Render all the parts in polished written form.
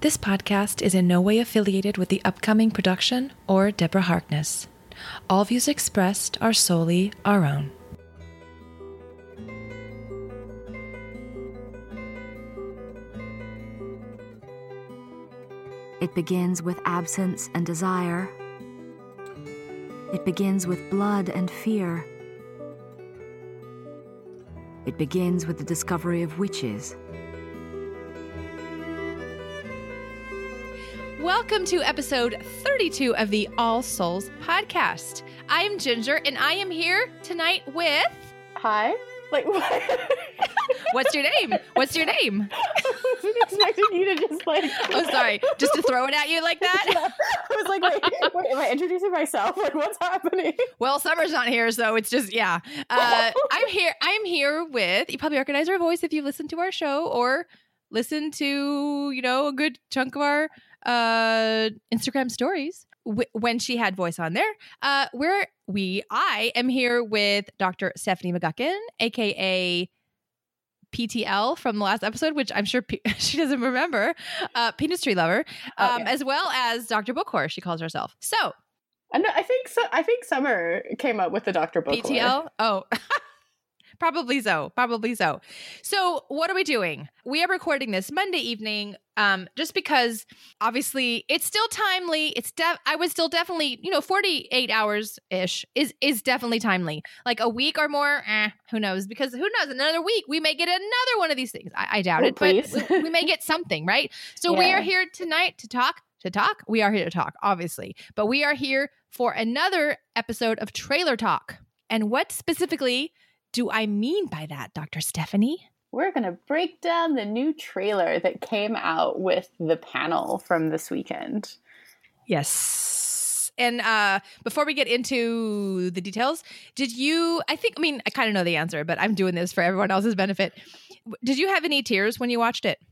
This podcast is in no way affiliated with the upcoming production or Deborah Harkness. All views expressed are solely our own. It begins with absence and desire. It begins with blood and fear. It begins with the discovery of witches. Welcome to episode 32 of the All Souls podcast. I am Ginger, and I am here tonight with... Hi? Like, what? What's your name? What's your name? I wasn't expecting you to just like... Oh, sorry. Just to throw it at you like that? Yeah. I was like, wait, am I introducing myself? Like, what's happening? Well, Summer's not here, so it's just, yeah. I'm here with... You probably recognize our voice if you listen to our show or listen to, a good chunk of our Instagram stories when she had voice on there. I am here with Dr. Stephanie McGuckin, aka PTL from the last episode, which I'm sure she doesn't remember, Penis Tree Lover, as well as Dr. Bookhorse, she calls herself. So, I think Summer came up with the Dr. Bookhorse. PTL? Oh, Probably so. So what are we doing? We are recording this Monday evening, just because obviously it's still timely. I would still definitely, 48 hours ish is definitely timely. Like a week or more, who knows? Because who knows? Another week we may get another one of these things. I doubt it, please. But we may get something, right? So we are here tonight to talk. We are here to talk, obviously, but we are here for another episode of Trailer Talk. And what specifically do I mean by that, Dr. Stephanie? We're going to break down the new trailer that came out with the panel from this weekend. Yes. And before we get into the details, I kind of know the answer, but I'm doing this for everyone else's benefit. Did you have any tears when you watched it?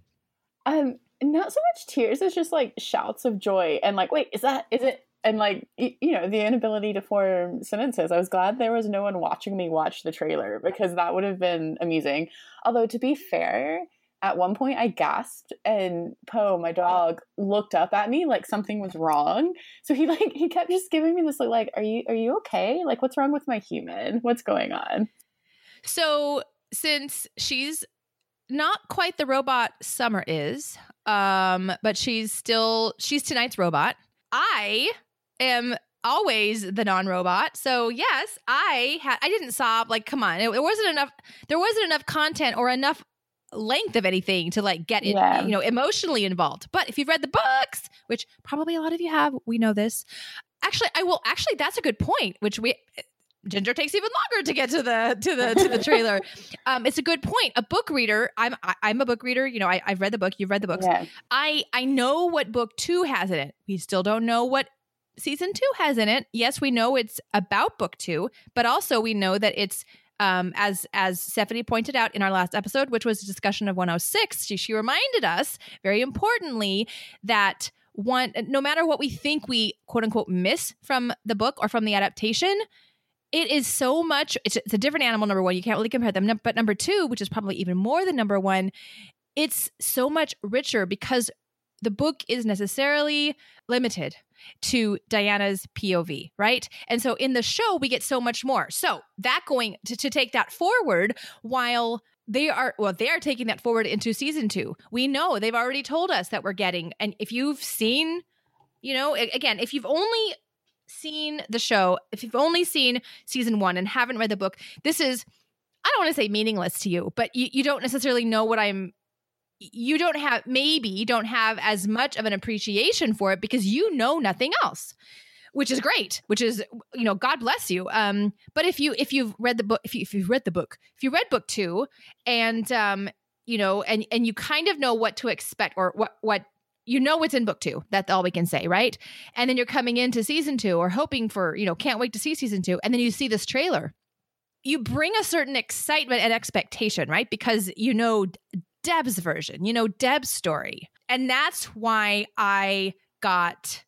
Not so much tears. It's just like shouts of joy and like, wait, is it? And like, the inability to form sentences. I was glad there was no one watching me watch the trailer because that would have been amusing. Although to be fair, at one point I gasped and Poe, my dog, looked up at me like something was wrong. So he kept just giving me this look like, are you okay? Like, what's wrong with my human? What's going on? So since she's not quite the robot Summer is, but she's tonight's robot. I am always the non-robot. So yes, I didn't sob. Like, come on. It wasn't enough. There wasn't enough content or enough length of anything to like get emotionally involved. But if you've read the books, which probably a lot of you have, we know this. Actually, that's a good point, which Ginger takes even longer to get to the trailer. It's a good point. A book reader. I'm a book reader. I've read the book. You've read the books. Yeah. I know what book 2 has in it. We still don't know what season 2 has in it. Yes, we know it's about book 2, but also we know that it's as Stephanie pointed out in our last episode, which was a discussion of 106. She reminded us very importantly that no matter what we think we quote unquote miss from the book or from the adaptation, it is so much, it's a different animal, number one. You can't really compare them. But number 2, which is probably even more than number 1, it's so much richer because the book is necessarily limited to Diana's POV, right? And so in the show, we get so much more. So that going to take that forward while they are taking that forward into season 2. We know they've already told us that we're getting, and if you've seen, again, if you've only seen the show, if you've only seen season 1 and haven't read the book, this is, I don't want to say meaningless to you, but you don't necessarily know you don't have as much of an appreciation for it because you know nothing else, which is great, which is, God bless you. But if you've read the book, if you read book 2 and, and you kind of know what to expect or what what's in book 2. That's all we can say, right? And then you're coming into season 2 or hoping for, can't wait to see season 2. And then you see this trailer. You bring a certain excitement and expectation, right? Because Deb's version, Deb's story. And that's why I got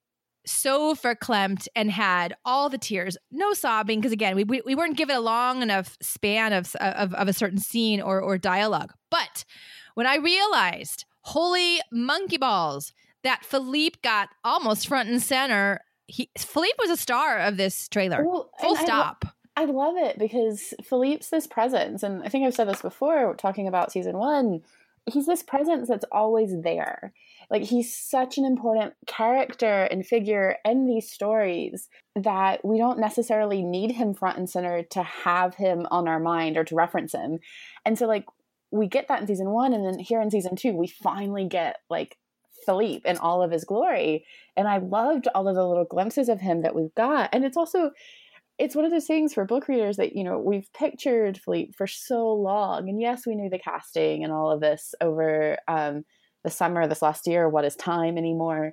so verklempt and had all the tears, no sobbing, because again, we weren't given a long enough span of a certain scene or dialogue. But when I realized, Holy monkey balls that Philippe got almost front and center. Philippe was a star of this trailer. Well, Full stop. I love it because Philippe's this presence, and I think I've said this before, talking about season 1, he's this presence that's always there. Like, he's such an important character and figure in these stories that we don't necessarily need him front and center to have him on our mind or to reference him. And so, like, we get that in season 1, and then here in season 2, we finally get, like, Philippe in all of his glory. And I loved all of the little glimpses of him that we've got. And it's also, it's one of those things for book readers that, you know, we've pictured Philippe for so long. And yes, we knew the casting and all of this over the summer, this last year, what is time anymore?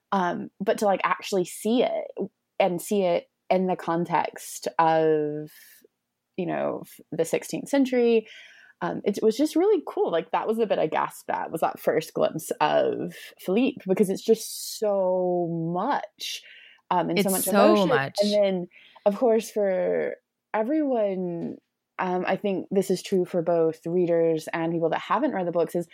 But to like actually see it and see it in the context of, you know, the 16th century, it was just really cool. Like, that was the bit I gasped at, was that first glimpse of Philippe, because it's just so much and it's so much so emotion. much. And then, of course, for everyone, I think this is true for both readers and people that haven't read the books, is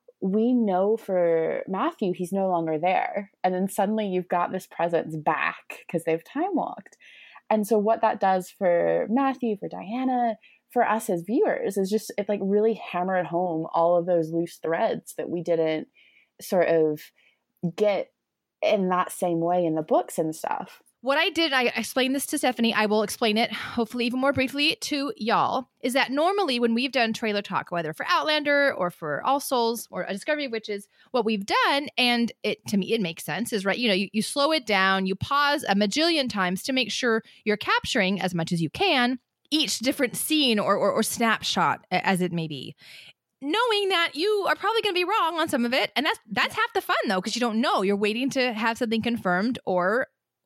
we know for Matthew, he's no longer there. And then suddenly you've got this presence back because they've time walked. And so what that does for Matthew, for Diana, for us as viewers, is just, it like really hammered home all of those loose threads that we didn't sort of get in that same way in the books and stuff. What I did, I explained this to Stephanie, I will explain it hopefully even more briefly to y'all, is that normally when we've done trailer talk, whether for Outlander or for All Souls or A Discovery of Witches, what we've done, and it to me it makes sense, is right, you know, you slow it down, you pause a majillion times to make sure you're capturing as much as you can each different scene or snapshot as it may be, knowing that you are probably going to be wrong on some of it, and that's half the fun though, because you don't know, you're waiting to have something confirmed or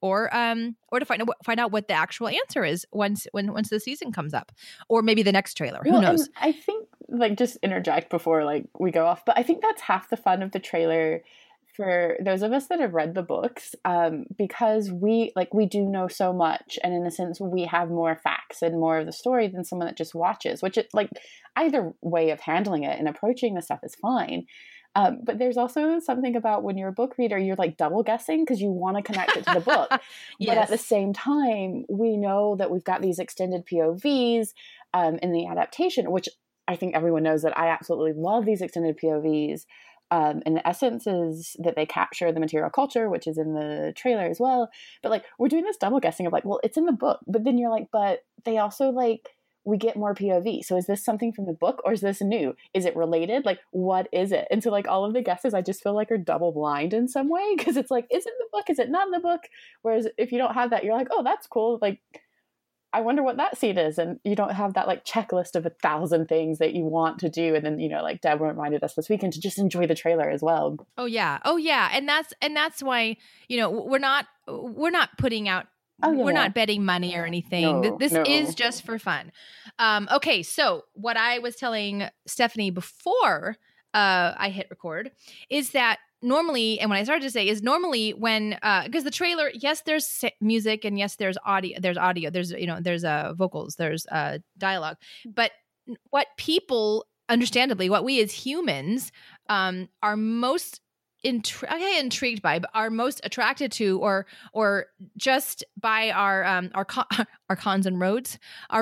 to find out what the actual answer is once the season comes up, or maybe the next trailer. Who knows? I think, like, just interject before like we go off, but I think that's half the fun of the trailer for those of us that have read the books, because we do know so much, and in a sense we have more facts and more of the story than someone that just watches, which it, like, either way of handling it and approaching the stuff is fine. But there's also something about when you're a book reader, you're like double guessing because you want to connect it to the book. Yes. But at the same time, we know that we've got these extended POVs in the adaptation, which I think everyone knows that I absolutely love these extended POVs. And the essence is that they capture the material culture, which is in the trailer as well. But like, we're doing this double guessing of like, well, it's in the book, but then you're like, but they also like, we get more POV. So is this something from the book or is this new? Is it related? Like, what is it? And so like all of the guesses, I just feel like are double blind in some way. Cause it's like, is it in the book? Is it not in the book? Whereas if you don't have that, you're like, oh, that's cool. Like, I wonder what that scene is. And you don't have that like checklist of 1,000 things that you want to do. And then, you know, like Deb reminded us this weekend to just enjoy the trailer as well. Oh yeah. And that's why, you know, we're not putting out, we're not betting money or anything. This is just for fun. Okay. So what I was telling Stephanie before I hit record is that normally, and when I started to say is normally when, because the trailer, yes, there's music and yes, there's audio, there's, you know, there's vocals, there's dialogue, but what people, understandably, what we as humans are most intrigued by, but are most attracted to, or just by our cons and roads,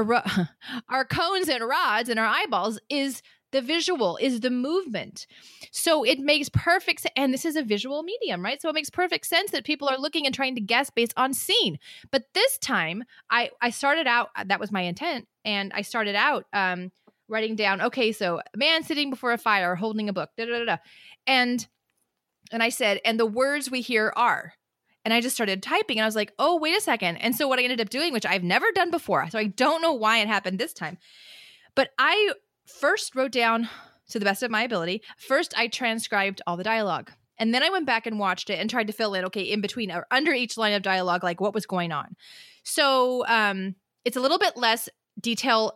our cones and rods and our eyeballs is the visual, is the movement. So it makes perfect sense. And this is a visual medium, right? So it makes perfect sense that people are looking and trying to guess based on scene. But this time I started out, that was my intent. And I started out writing down, okay, so a man sitting before a fire holding a book, And I said, and the words we hear are, and I just started typing and I was like, oh, wait a second. And so what I ended up doing, which I've never done before, so I don't know why it happened this time, but I first wrote down, to the best of my ability, first I transcribed all the dialogue. And then I went back and watched it and tried to fill in, okay, in between or under each line of dialogue, like what was going on. So it's a little bit less detailed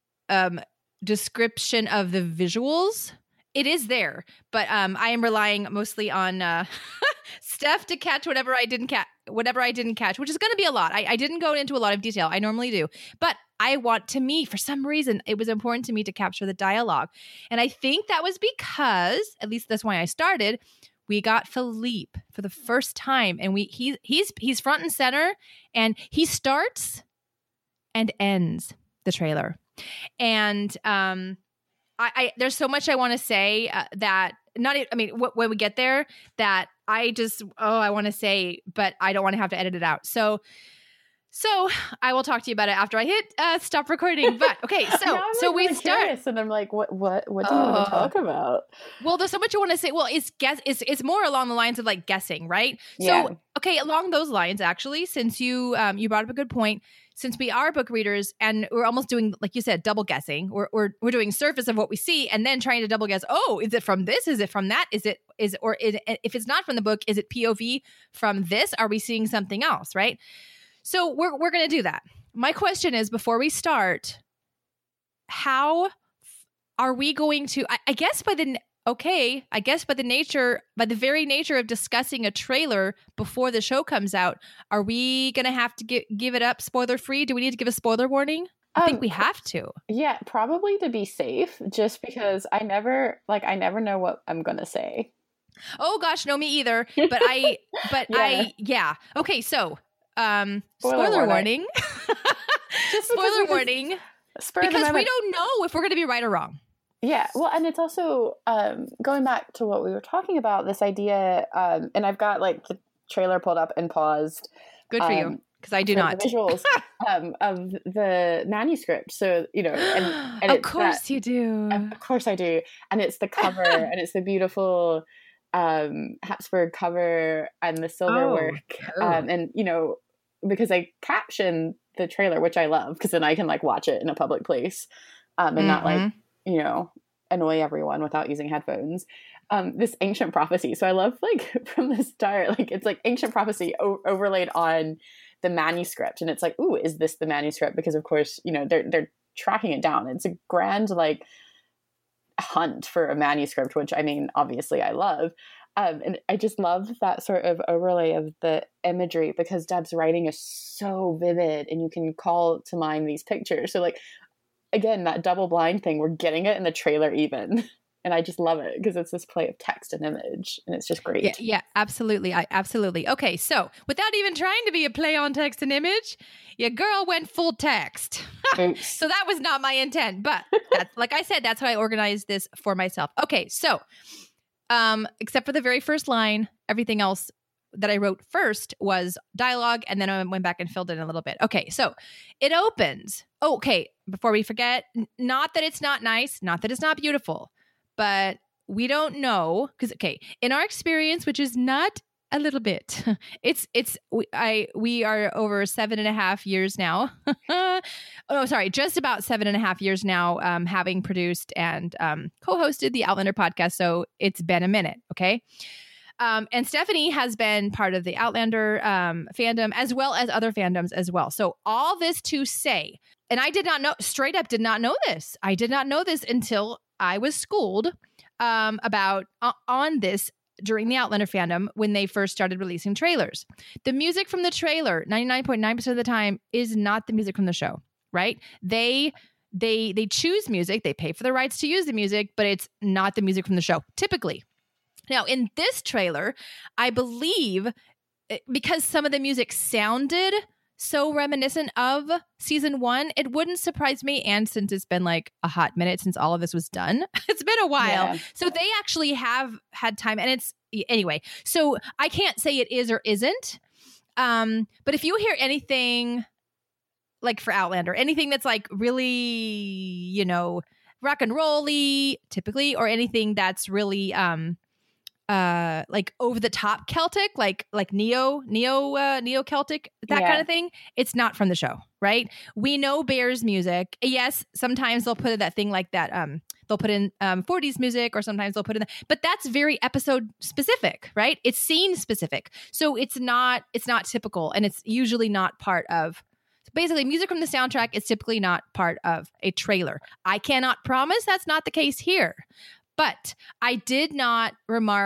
description of the visuals. It is there, but I am relying mostly on Steph to catch whatever I didn't catch, which is going to be a lot. I didn't go into a lot of detail. I normally do, but for some reason, it was important to me to capture the dialogue. And I think that was because, at least that's why I started, we got Philippe for the first time, and he's front and center, and he starts and ends the trailer. And I there's so much I want to say when we get there that I want to say, but I don't want to have to edit it out. So I will talk to you about it after I hit stop recording. But okay, so we start, and I'm like, what do you want to talk about? Well, there's so much I want to say. Well, it's more along the lines of like guessing, right? Yeah. So okay, along those lines, actually, since you brought up a good point. Since we are book readers and we're almost doing, like you said, double guessing, we're doing surface of what we see and then trying to double guess. Oh, is it from this? Is it from that? If it's not from the book, is it POV from this? Are we seeing something else? Right. So we're going to do that. My question is, before we start, how are we going to, I guess by the very nature of discussing a trailer before the show comes out, are we going to have to give it up spoiler free? Do we need to give a spoiler warning? I think we have to. Yeah, probably to be safe, just because I never know what I'm going to say. Oh gosh, no, me either. But yeah. Okay, so spoiler warning. Just spoiler warning. Because we don't know if we're going to be right or wrong. Yeah, well, and it's also going back to what we were talking about, this idea, and I've got like the trailer pulled up and paused. Good for you, because I do not. The visuals of the manuscript. So, and of course you do. Of course I do. And it's the cover, and it's the beautiful Habsburg cover and the silver work. And, because I caption the trailer, which I love, because then I can like watch it in a public place and not like, annoy everyone without using headphones. This ancient prophecy. So I love like from the start, like it's like ancient prophecy overlaid on the manuscript. And it's like, ooh, is this the manuscript? Because of course, they're tracking it down. It's a grand like hunt for a manuscript, which I mean, obviously I love. And I just love that sort of overlay of the imagery because Deb's writing is so vivid and you can call to mind these pictures. So like, again, that double blind thing, we're getting it in the trailer even. And I just love it because it's this play of text and image and it's just great. Yeah, absolutely. Absolutely. Okay, so without even trying to be a play on text and image, your girl went full text. So that was not my intent, but like I said, that's how I organized this for myself. Okay, so except for the very first line, everything else that I wrote first was dialogue, and then I went back and filled in a little bit. Okay, so it opens. Okay, before we forget, not that it's not nice, not that it's not beautiful, but we don't know because in our experience, which is not a little bit, we are over 7.5 years now. Just about 7.5 years now, having produced and co-hosted the Outlander podcast. So it's been a minute. Okay. And Stephanie has been part of the Outlander fandom as well as other fandoms as well. So all this to say, and I did not know this. I did not know this until I was schooled about on this during the Outlander fandom when they first started releasing trailers. The music from the trailer, 99.9% of the time, is not the music from the show, right? They choose music, they pay for the rights to use the music, but it's not the music from the show, typically. Now, in this trailer, I believe because some of the music sounded so reminiscent of season 1, it wouldn't surprise me. And since it's been like a hot minute since all of this was done, it's been a while. Yeah. So they actually have had time. And anyway, so I can't say it is or isn't. But if you hear anything like for Outlander, anything that's like really, rock and roll-y typically, or anything that's really like over the top Celtic, like neo Celtic, that kind of thing. It's not from the show, right? We know Bear's music. Yes, sometimes they'll put in that thing like that. They'll put in 40s music, or sometimes they'll put in, but that's very episode specific, right? It's scene specific, so it's not typical, and it's usually not part of. Basically, music from the soundtrack is typically not part of a trailer. I cannot promise that's not the case here. But I did not remark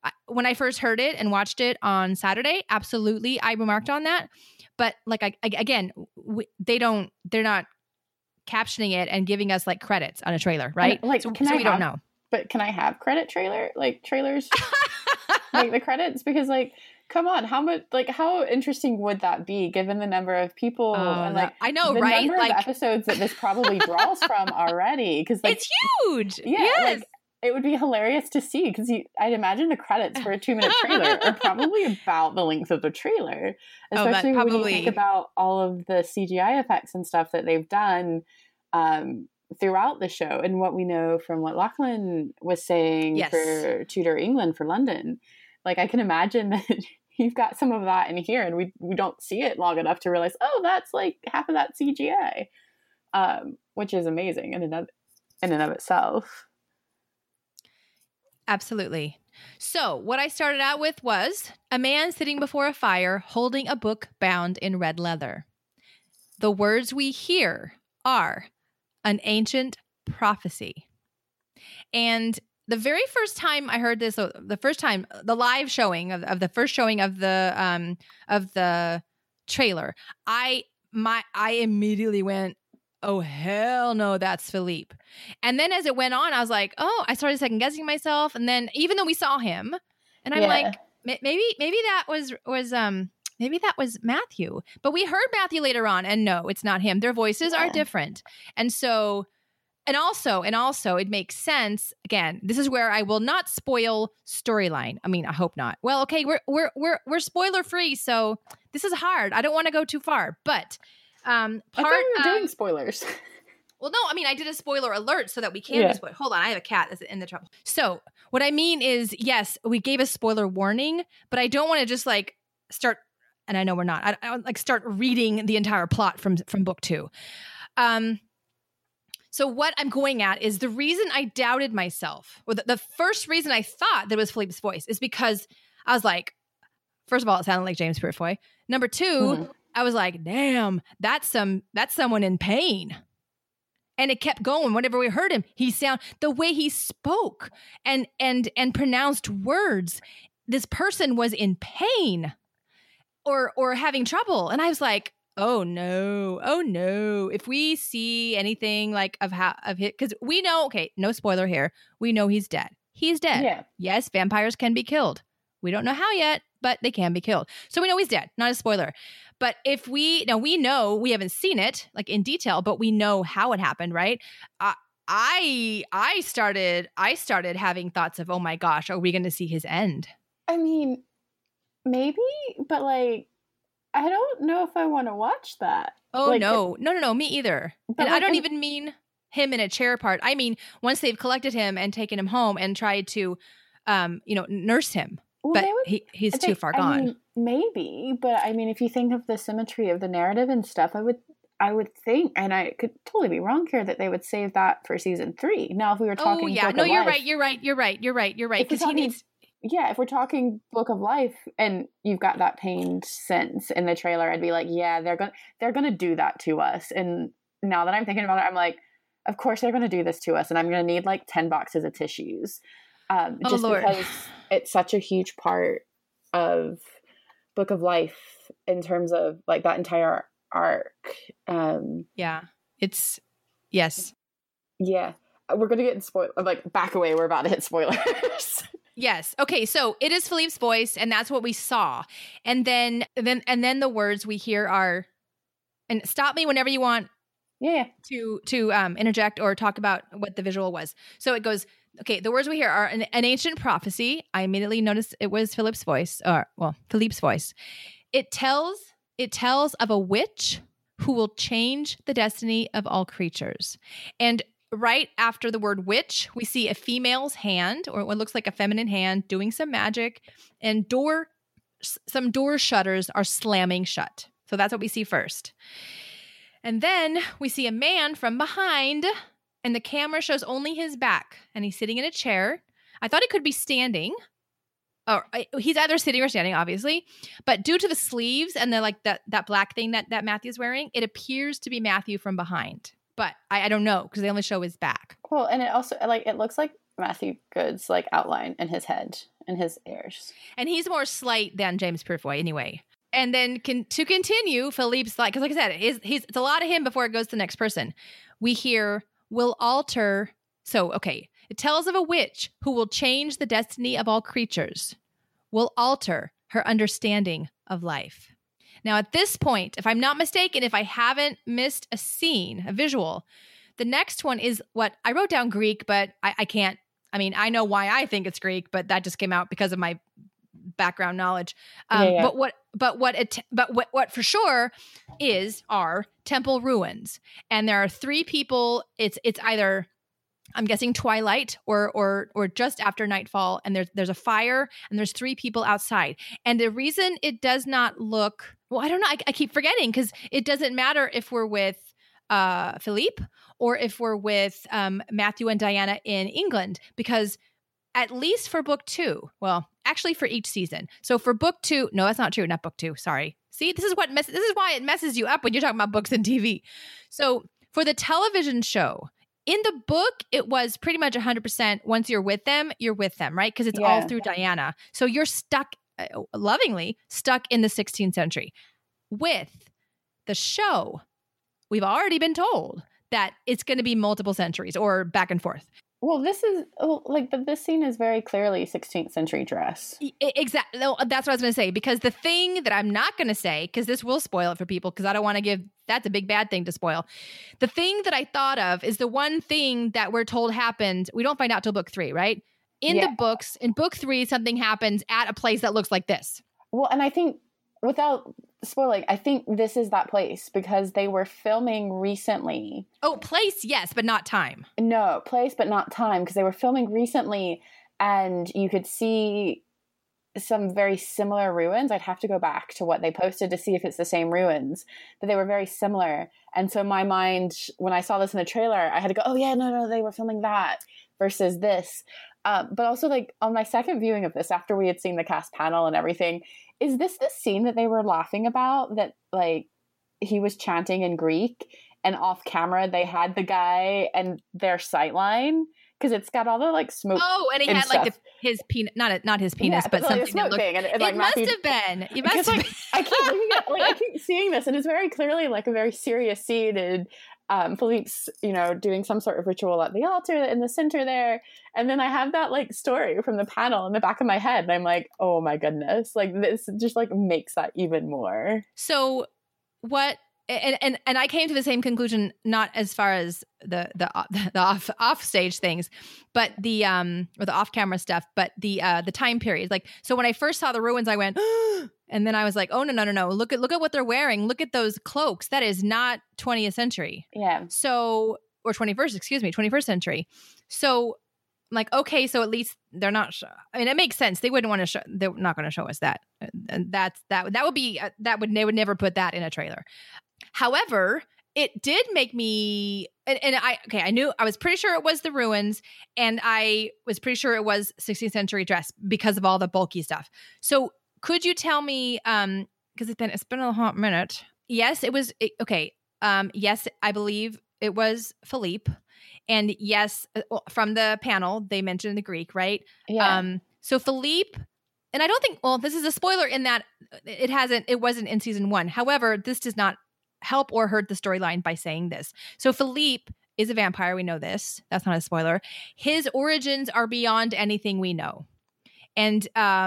when I first heard it and watched it on Saturday, absolutely, I remarked on that. But like, they're not captioning it and giving us like credits on a trailer, right? Like, so we don't know. But can I have credit trailers, like the credits? Because like, come on, how interesting would that be given the number of people and like I know, the right? number Like of episodes that this probably draws from already? Because like, it's huge. Yeah, yes. Like, it would be hilarious to see because I'd imagine the credits for a 2-minute trailer are probably about the length of the trailer, especially when you think about all of the CGI effects and stuff that they've done throughout the show and what we know from what Lachlan was saying for Tudor England for London. Like I can imagine that you've got some of that in here and we don't see it long enough to realize, oh, that's like half of that CGI, which is amazing in and of itself. Absolutely. So what I started out with was a man sitting before a fire holding a book bound in red leather. The words we hear are an ancient prophecy. And the very first time I heard this, the live showing of the first showing of the trailer, I immediately went, oh, hell no, that's Philippe. And then as it went on, I was like, oh, I started second guessing myself. And then even though we saw him, and I'm like, maybe that was Matthew. But we heard Matthew later on, and no, it's not him. Their voices are different. And so, and also it makes sense. Again, this is where I will not spoil storyline. I mean, I hope not. Well, okay, we're spoiler free, so this is hard. I don't want to go too far, but I thought we were doing spoilers. Well, no, I mean, I did a spoiler alert so that we can be spoiled. Hold on, I have a cat that's in the trouble. So what I mean is, yes, we gave a spoiler warning, but I don't want to just like start, and I know we're not, I like start reading the entire plot from book 2. So what I'm going at is the reason I doubted myself, or the first reason I thought that it was Philippe's voice is because I was like, first of all, it sounded like James Purefoy. Number 2, I was like, damn, that's someone in pain. And it kept going. Whenever we heard him, the way he spoke and pronounced words, this person was in pain or having trouble. And I was like, oh no. If we see anything like of it, because we know, okay, no spoiler here. We know he's dead. He's dead. Yeah. Yes, vampires can be killed. We don't know how yet, but they can be killed. So we know he's dead. Not a spoiler. But if we know we haven't seen it like in detail, but we know how it happened, right? I started having thoughts of, oh my gosh, are we going to see his end? I mean, maybe, but like, I don't know if I want to watch that. Oh like, no, me either. And like, I don't even mean him in a chair part. I mean, once they've collected him and taken him home and tried to, nurse him. Well, but he's too far gone. I mean, maybe, but I mean, if you think of the symmetry of the narrative and stuff, I would think, and I could totally be wrong here, that they would save that for season 3. Now, if we were talking, you're right. Because he needs. Yeah, if we're talking Book of Life, and you've got that pained sense in the trailer, I'd be like, yeah, they're gonna do that to us. And now that I'm thinking about it, I'm like, of course they're gonna do this to us, and I'm gonna need like 10 boxes of tissues. Just because it's such a huge part of Book of Life in terms of like that entire arc. It's yes. Yeah. We're going to get in spoil, like back away. We're about to hit spoilers. Yes. Okay. So it is Philippe's voice, and that's what we saw. And then the words we hear are, and stop me whenever you want. Yeah. To interject or talk about what the visual was. So it goes, okay, the words we hear are an ancient prophecy. I immediately noticed it was Philippe's voice. It tells of a witch who will change the destiny of all creatures. And right after the word witch, we see a female's hand, or what looks like a feminine hand, doing some magic, and some door shutters are slamming shut. So that's what we see first. And then we see a man from behind, and the camera shows only his back, and he's sitting in a chair. I thought he could be standing. Or he's either sitting or standing, obviously. But due to the sleeves and the like that black thing that Matthew's wearing, it appears to be Matthew from behind. But I don't know, because they only show his back. Well, and it also, like, it looks like Matthew Good's like outline in his head and his heirs. And he's more slight than James Purefoy anyway. And then to continue, Philippe's like, because like I said, it's a lot of him before it goes to the next person. We hear, will alter. So, okay. It tells of a witch who will change the destiny of all creatures, will alter her understanding of life. Now, at this point, if I'm not mistaken, if I haven't missed a scene, a visual, the next one is what I wrote down Greek, but I can't. I mean, I know why I think it's Greek, but that just came out because of my background knowledge. But what for sure are temple ruins, and there are three people. It's either, I'm guessing, twilight or just after nightfall, and there's a fire, and there's three people outside. And the reason it does not look, well, I don't know, I keep forgetting, because it doesn't matter if we're with Philippe or if we're with Matthew and Diana in England, because at least for book 2, well, actually for each season. So for book 2, no, that's not true. Not book 2. Sorry. See, this is why it messes you up when you're talking about books and TV. So for the television show, in the book, it was pretty much 100%. Once you're with them, right? Because it's all through Diana. So you're stuck, lovingly stuck in the 16th century. With the show, we've already been told that it's going to be multiple centuries or back and forth. Well, this scene is very clearly 16th century dress. Exactly. That's what I was going to say, because the thing that I'm not going to say, because this will spoil it for people, because I don't want to give, that's a big bad thing to spoil. The thing that I thought of is the one thing that we're told happened. We don't find out till book 3, right? In the books, in book 3, something happens at a place that looks like this. Well, and I think, without spoiling, I think this is that place, because they were filming recently. Oh, place, yes, but not time. No, place, but not time, because they were filming recently, and you could see some very similar ruins. I'd have to go back to what they posted to see if it's the same ruins, but they were very similar. And so in my mind, when I saw this in the trailer, I had to go, oh yeah, no, they were filming that versus this. But also, like, on my second viewing of this, after we had seen the cast panel and everything, is this the scene that they were laughing about, that, like, he was chanting in Greek and off camera they had the guy and their sightline? Because it's got all the, like, smoke. Oh, and he had, stuff. like, his penis, not his penis, but something that looked, thing. And, it like, must have been. You must have been. I keep looking at, like, I keep seeing this, and it's very clearly, like, a very serious scene, and Philippe's, doing some sort of ritual at the altar in the center there. And then I have that, like, story from the panel in the back of my head. And I'm like, oh my goodness, like, this just, like, makes that even more. So what, and I came to the same conclusion, not as far as the off stage things, but the off camera stuff, but the time period. Like, so when I first saw the ruins, I went, and then I was like, oh no. Look at what they're wearing. Look at those cloaks. That is not 20th century. Yeah. So, or 21st century. So I'm like, okay, so at least they're not. I mean, it makes sense. They wouldn't want to show. They're not going to show us that. And that would be they would never put that in a trailer. However, it did make me, I was pretty sure it was the ruins, and I was pretty sure it was 16th century dress because of all the bulky stuff. So could you tell me, because it's been a hot minute. Yes, it was, okay. Yes, I believe it was Philippe. And yes, from the panel, they mentioned the Greek, right? Yeah. So Philippe, and I don't think, well, this is a spoiler in that it wasn't in season 1. However, this does not help or hurt the storyline by saying this. So Philippe is a vampire. We know this. That's not a spoiler. His origins are beyond anything we know. And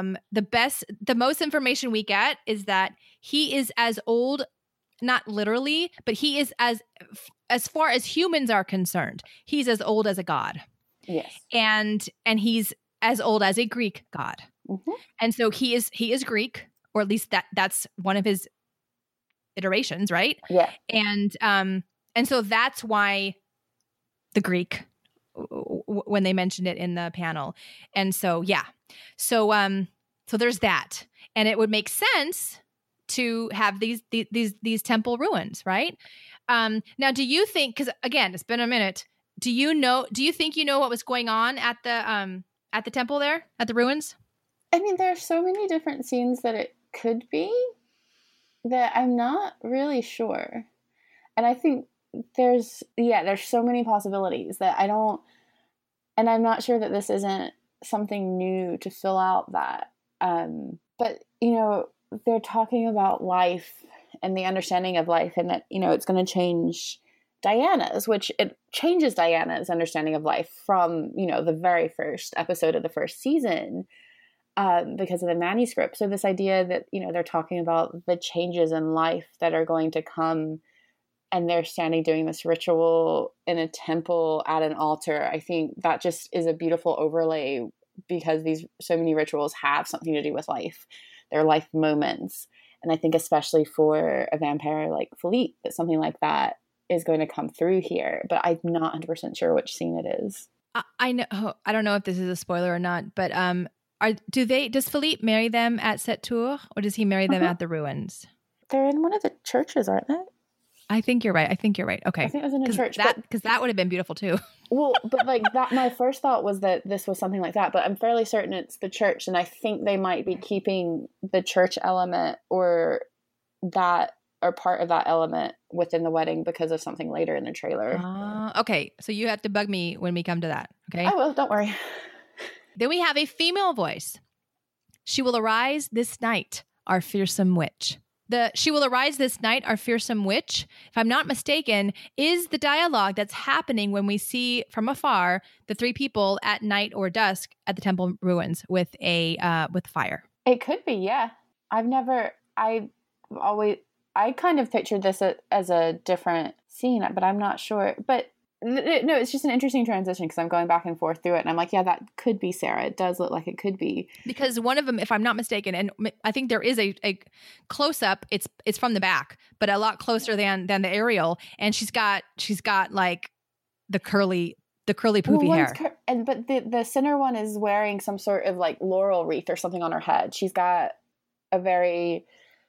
the most information we get is that he is as old, not literally, but he is as far as humans are concerned, he's as old as a god. Yes. And he's as old as a Greek god. Mm-hmm. And so he is Greek, or at least that's one of his iterations, right? Yeah. And so that's why the Greek, when they mentioned it in the panel. And so, yeah. So there's that. And it would make sense to have these temple ruins, right? Now, do you think, because again, it's been a minute, do you think you know what was going on at the temple there, at the ruins? I mean, there are so many different scenes that it could be that I'm not really sure. And I think there's so many possibilities that And I'm not sure that this isn't something new to fill out that. But, you know, they're talking about life and the understanding of life, and that, you know, it's going to change Diana's, which it changes Diana's understanding of life from, you know, the very first episode of the first season, because of the manuscript. So this idea that, you know, they're talking about the changes in life that are going to come, and they're standing doing this ritual in a temple at an altar. I think that just is a beautiful overlay, because so many rituals have something to do with life. They're life moments. And I think especially for a vampire like Philippe, that something like that is going to come through here. But I'm not 100% sure which scene it is. I know. I don't know if this is a spoiler or not, but does Philippe marry them at Sept-Tours, or does he marry them at the ruins? They're in one of the churches, aren't they? I think you're right. Okay. I think it was in a church. Because that would have been beautiful too. Well, but like that, my first thought was that this was something like that, but I'm fairly certain it's the church. And I think they might be keeping the church element or part of that element within the wedding because of something later in the trailer. Okay. So you have to bug me when we come to that. Okay. I will. Don't worry. Then we have a female voice. She will arise this night, our fearsome witch. She will arise this night, our fearsome witch, if I'm not mistaken, is the dialogue that's happening when we see from afar the three people at night or dusk at the temple ruins with fire. It could be, yeah. I kind of pictured this as a different scene, but I'm not sure. But no, it's just an interesting transition, because I'm going back and forth through it, and I'm like, yeah, that could be Sarah. It does look like it could be. Because one of them, if I'm not mistaken, and I think there is a close-up, it's from the back, but a lot closer than the aerial, and she's got like the curly poofy hair. But the center one is wearing some sort of like laurel wreath or something on her head. She's got a very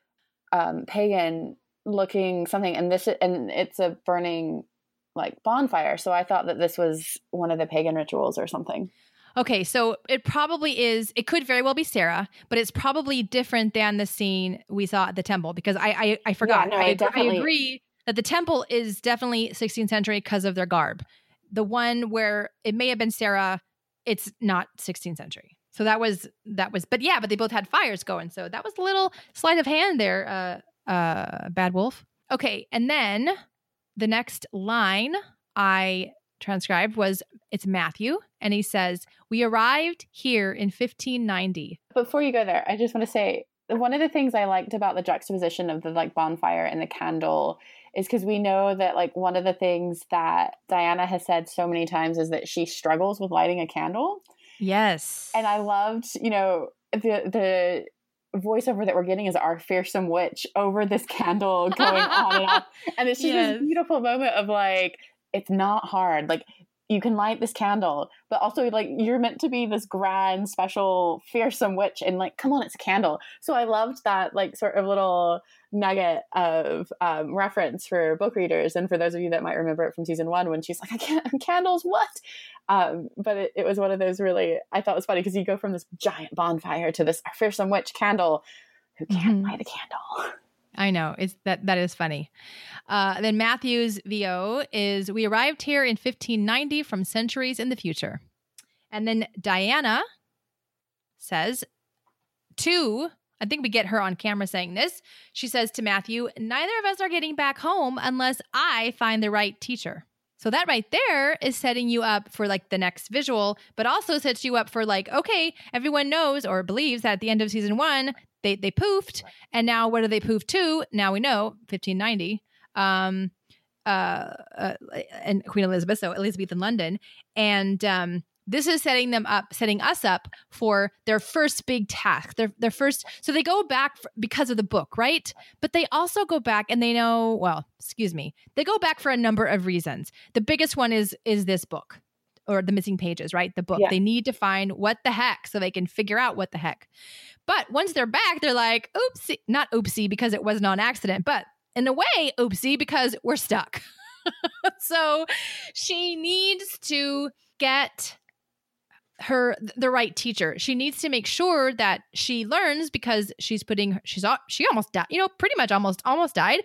pagan looking something, and it's a burning like bonfire. So I thought that this was one of the pagan rituals or something. Okay, so it probably is. It could very well be Sarah, but it's probably different than the scene we saw at the temple, because I forgot. Yeah, no, I agree that the temple is definitely 16th century because of their garb. The one where it may have been Sarah, it's not 16th century. So that was, but they both had fires going. So that was a little sleight of hand there, Bad Wolf. Okay, and then the next line I transcribed was, it's Matthew, and he says, we arrived here in 1590. Before you go there, I just want to say, one of the things I liked about the juxtaposition of the like bonfire and the candle is because we know that like one of the things that Diana has said so many times is that she struggles with lighting a candle. Yes. And I loved, you know, the voiceover that we're getting is our fearsome witch over this candle going on and off. And it's just this beautiful moment of like, it's not hard. Like, you can light this candle, but also like you're meant to be this grand, special, fearsome witch, and like, come on, it's a candle. So I loved that like sort of little nugget of reference for book readers, and for those of you that might remember it from season 1 when she's like, I can't, candles, what? But it was one of those really, I thought it was funny, because you go from this giant bonfire to this fearsome witch candle who can't light a candle. I know, that is funny. Then Matthew's VO is, we arrived here in 1590 from centuries in the future. And then Diana says I think we get her on camera saying this. She says to Matthew, neither of us are getting back home unless I find the right teacher. So that right there is setting you up for like the next visual, but also sets you up for like, okay, everyone knows or believes that at the end of season 1, they poofed. And now what do they poof to? Now we know, 1590. And Queen Elizabeth, so Elizabeth in London. And this is setting us up for their first big task. Their first, so they go back because of the book, right? But they also go back and they go back for a number of reasons. The biggest one is this book, or the missing pages, right? The book. Yeah. They need to find what the heck, so they can figure out what the heck. But once they're back, they're like, oopsie, not oopsie because it wasn't on accident, but in a way, oopsie because we're stuck. So she needs to get the right teacher. She needs to make sure that she learns because she almost died, pretty much almost died.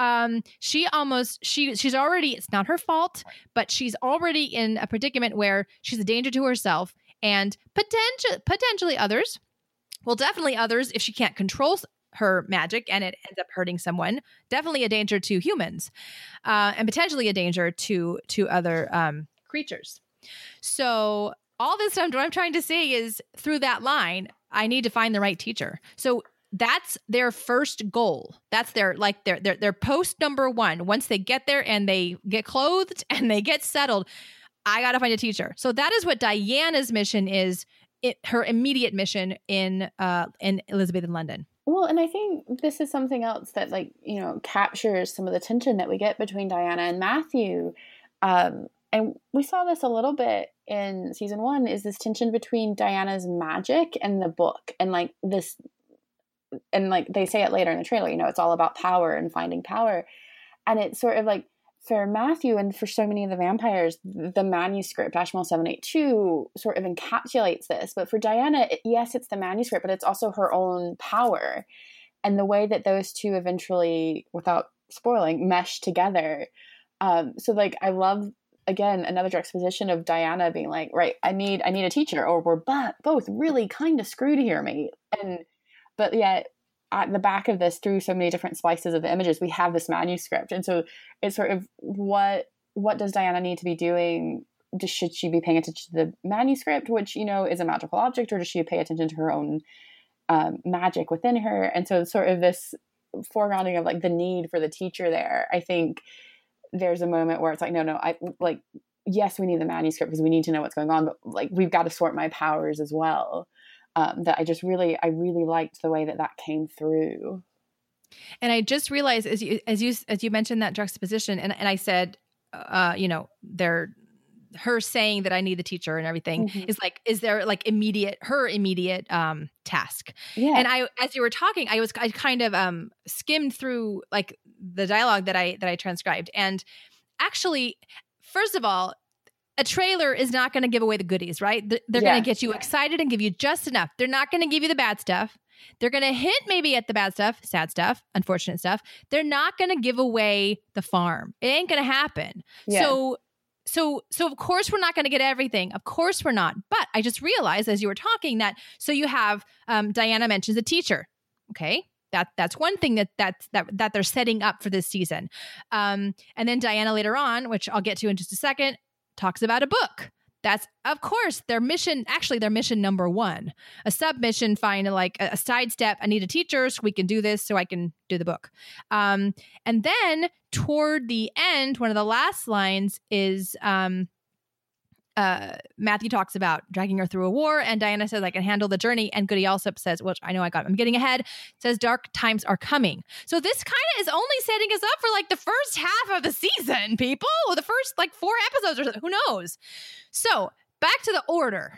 She's already, it's not her fault, but she's already in a predicament where she's a danger to herself and potentially others. Well, definitely others if she can't control her magic and it ends up hurting someone. Definitely a danger to humans, and potentially a danger to other creatures. So all this time, what I'm trying to say is through that line, I need to find the right teacher. So that's their first goal. That's their post number one. Once they get there and they get clothed and they get settled, I got to find a teacher. So that is what Diana's mission is. Her immediate mission in Elizabeth in London. Well, and I think this is something else that captures some of the tension that we get between Diana and Matthew. And we saw this a little bit in season 1, is this tension between Diana's magic and the book. And they say it later in the trailer, it's all about power and finding power. And it's sort of like, for Matthew and for so many of the vampires, the manuscript, Ashmole 782, sort of encapsulates this. But for Diana, yes, it's the manuscript, but it's also her own power. And the way that those two eventually, without spoiling, mesh together. So I love, again, another juxtaposition of Diana being like, right, I need a teacher, or we're both really kind of screwed here, mate. But yet, at the back of this, through so many different slices of the images, we have this manuscript. And so it's sort of what does Diana need to be doing? Should she be paying attention to the manuscript, which, is a magical object, or does she pay attention to her own magic within her? And so sort of this foregrounding of the need for the teacher there, I think there's a moment where it's yes, we need the manuscript because we need to know what's going on, but we've got to sort my powers as well. That I really liked the way that came through. And I just realized as you mentioned that juxtaposition, and I said, her saying that I need the teacher and everything is there her immediate task. Yeah. And as you were talking, I kind of skimmed through the dialogue that I transcribed, and actually, first of all, a trailer is not going to give away the goodies, right? They're going to get you excited and give you just enough. They're not going to give you the bad stuff. They're going to hint maybe at the bad stuff, sad stuff, unfortunate stuff. They're not going to give away the farm. It ain't going to happen. Yeah. So of course we're not going to get everything. Of course we're not. But I just realized as you were talking that, so you have Diana mentions a teacher. Okay. That's one thing that they're setting up for this season. And then Diana later on, which I'll get to in just a second, talks about a book. That's, of course, their mission number one. A submission, fine, a sidestep. I need a teacher so we can do this, so I can do the book. And then toward the end, one of the last lines is Matthew talks about dragging her through a war, and Diana says, I can handle the journey. And Goody Alsop says, which I know I'm getting ahead, says, dark times are coming. So this kind of is only setting us up for the first half of the season, people, or the first 4 episodes or something. Who knows? So back to the order.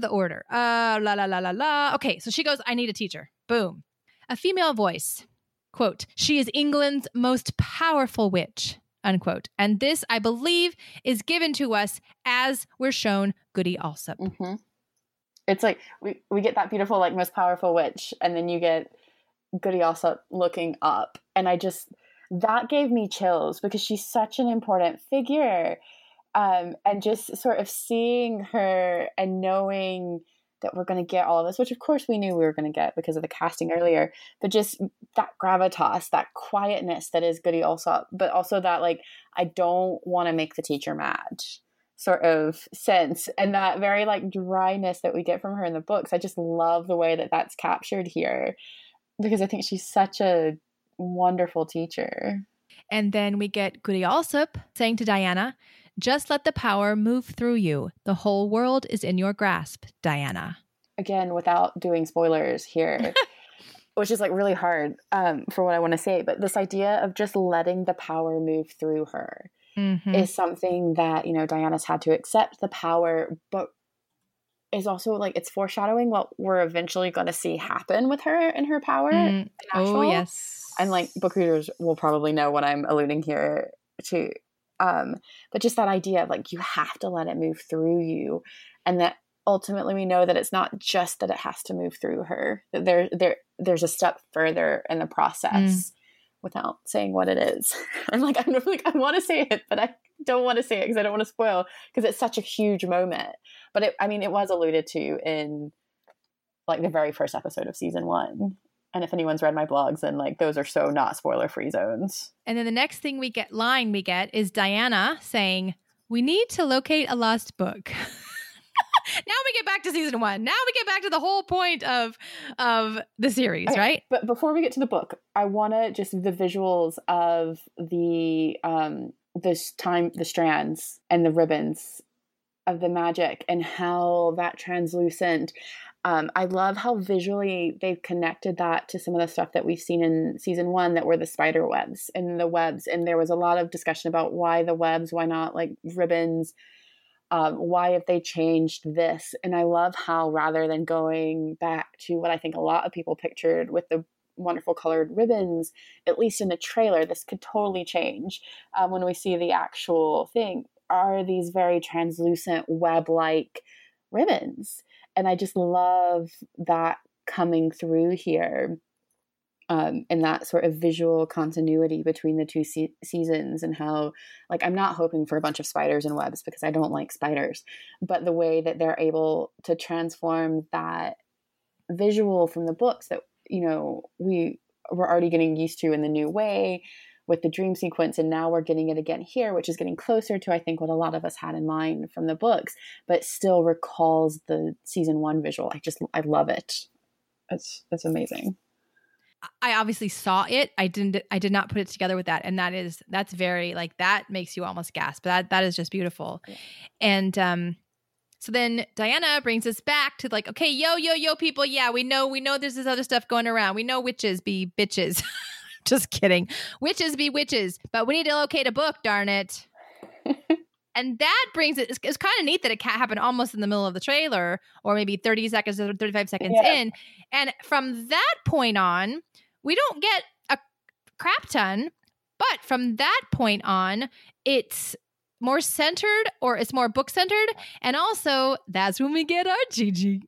Okay, so she goes, I need a teacher. Boom. A female voice. Quote, she is England's most powerful witch. Unquote. And this, I believe, is given to us as we're shown Goody Alsop. Mm-hmm. It's we get that beautiful, most powerful witch, and then you get Goody Alsop looking up. And that gave me chills because she's such an important figure. And just sort of seeing her and knowing that we're going to get all of this, which of course we knew we were going to get because of the casting earlier, but just that gravitas, that quietness that is Goody Alsop, but also that I don't want to make the teacher mad sort of sense, and that very dryness that we get from her in the books. I just love the way that that's captured here because I think she's such a wonderful teacher. And then we get Goody Alsop saying to Diana, just let the power move through you. The whole world is in your grasp, Diana. Again, without doing spoilers here, which is really hard for what I want to say. But this idea of just letting the power move through her is something that, Diana's had to accept the power, but is also it's foreshadowing what we're eventually going to see happen with her and her power. Oh, yes. And book readers will probably know what I'm alluding here to. But just that idea of you have to let it move through you, and that ultimately we know that it's not just that it has to move through her, that there's a step further in the process without saying what it is. I'm like, I want to say it, but I don't want to say it because I don't want to spoil, because it's such a huge moment. But it was alluded to in like the very first episode of season 1. And if anyone's read my blogs, then like those are so not spoiler-free zones. And then the next thing we get is Diana saying, "We need to locate a lost book." Now we get back to season 1. Now we get back to the whole point of the series, okay, right? But before we get to the book, I want to just the visuals of the strands and the ribbons of the magic and how that translucent. I love how visually they've connected that to some of the stuff that we've seen in season 1 that were the spider webs and the webs. And there was a lot of discussion about why the webs, why not like ribbons, why have they changed this? And I love how rather than going back to what I think a lot of people pictured with the wonderful colored ribbons, at least in the trailer, this could totally change when we see the actual thing, are these very translucent web-like ribbons. And I just love that coming through here, and that sort of visual continuity between the two seasons, and how, like, I'm not hoping for a bunch of spiders and webs because I don't like spiders, but the way that they're able to transform that visual from the books that, you know, we were already getting used to in the new way with the dream sequence, and now we're getting it again here, which is getting closer to, I think, what a lot of us had in mind from the books, but still recalls the season 1 visual. I love it. It's amazing. I obviously saw it. I did not put it together with that. And that's very, like, that makes you almost gasp. That is just beautiful. Yeah. And so then Diana brings us back to like, okay, yo, people. Yeah, we know there's this other stuff going around. We know witches be bitches. Just kidding. Witches be witches, but we need to locate a book, darn it. And that brings it, it's kind of neat that it happened almost in the middle of the trailer, or maybe 30 seconds or 35 seconds in. And from that point on, we don't get a crap ton, but from that point on, it's more centered, or it's more book centered. And also that's when we get our Gigi.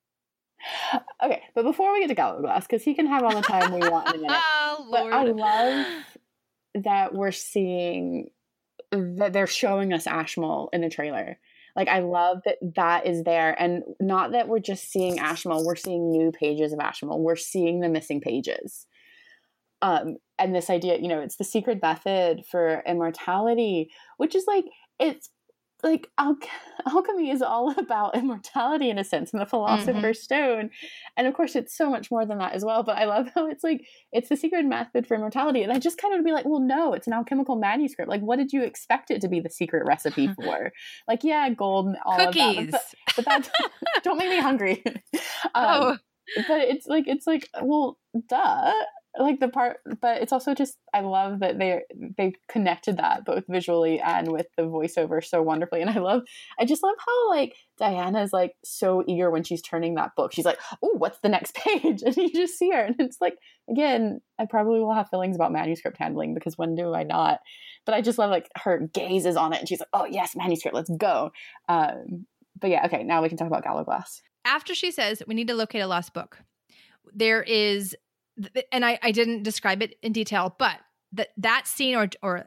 Okay, but before we get to Gallowglass, because he can have all the time we want in a minute. Oh, Lord. But I love that we're seeing that they're showing us Ashmole in the trailer. Like, I love that is there, and not that we're just seeing Ashmole, we're seeing new pages of Ashmole. We're seeing the missing pages. And this idea, you know, it's the secret method for immortality, which is like, it's like alchemy is all about immortality in a sense, and the Philosopher's Stone. And of course it's so much more than that as well, but I love how it's like, it's the secret method for immortality. And I just kind of be like, well, no, it's an alchemical manuscript. Like, what did you expect it to be the secret recipe for? Like, yeah, gold and all cookies. Of that, but that don't make me hungry. But it's like, well, duh. Like the part, but it's also just, I love that they've connected that both visually and with the voiceover so wonderfully. And I just love how like Diana's like so eager when she's turning that book. She's like, oh, what's the next page? And you just see her, and it's like, again, I probably will have feelings about manuscript handling, because when do I not? But I just love like her gaze is on it, and she's like, oh yes, manuscript, let's go. But yeah, okay, now we can talk about Gallowglass. After she says we need to locate a lost book, there is, and I didn't describe it in detail, but that scene or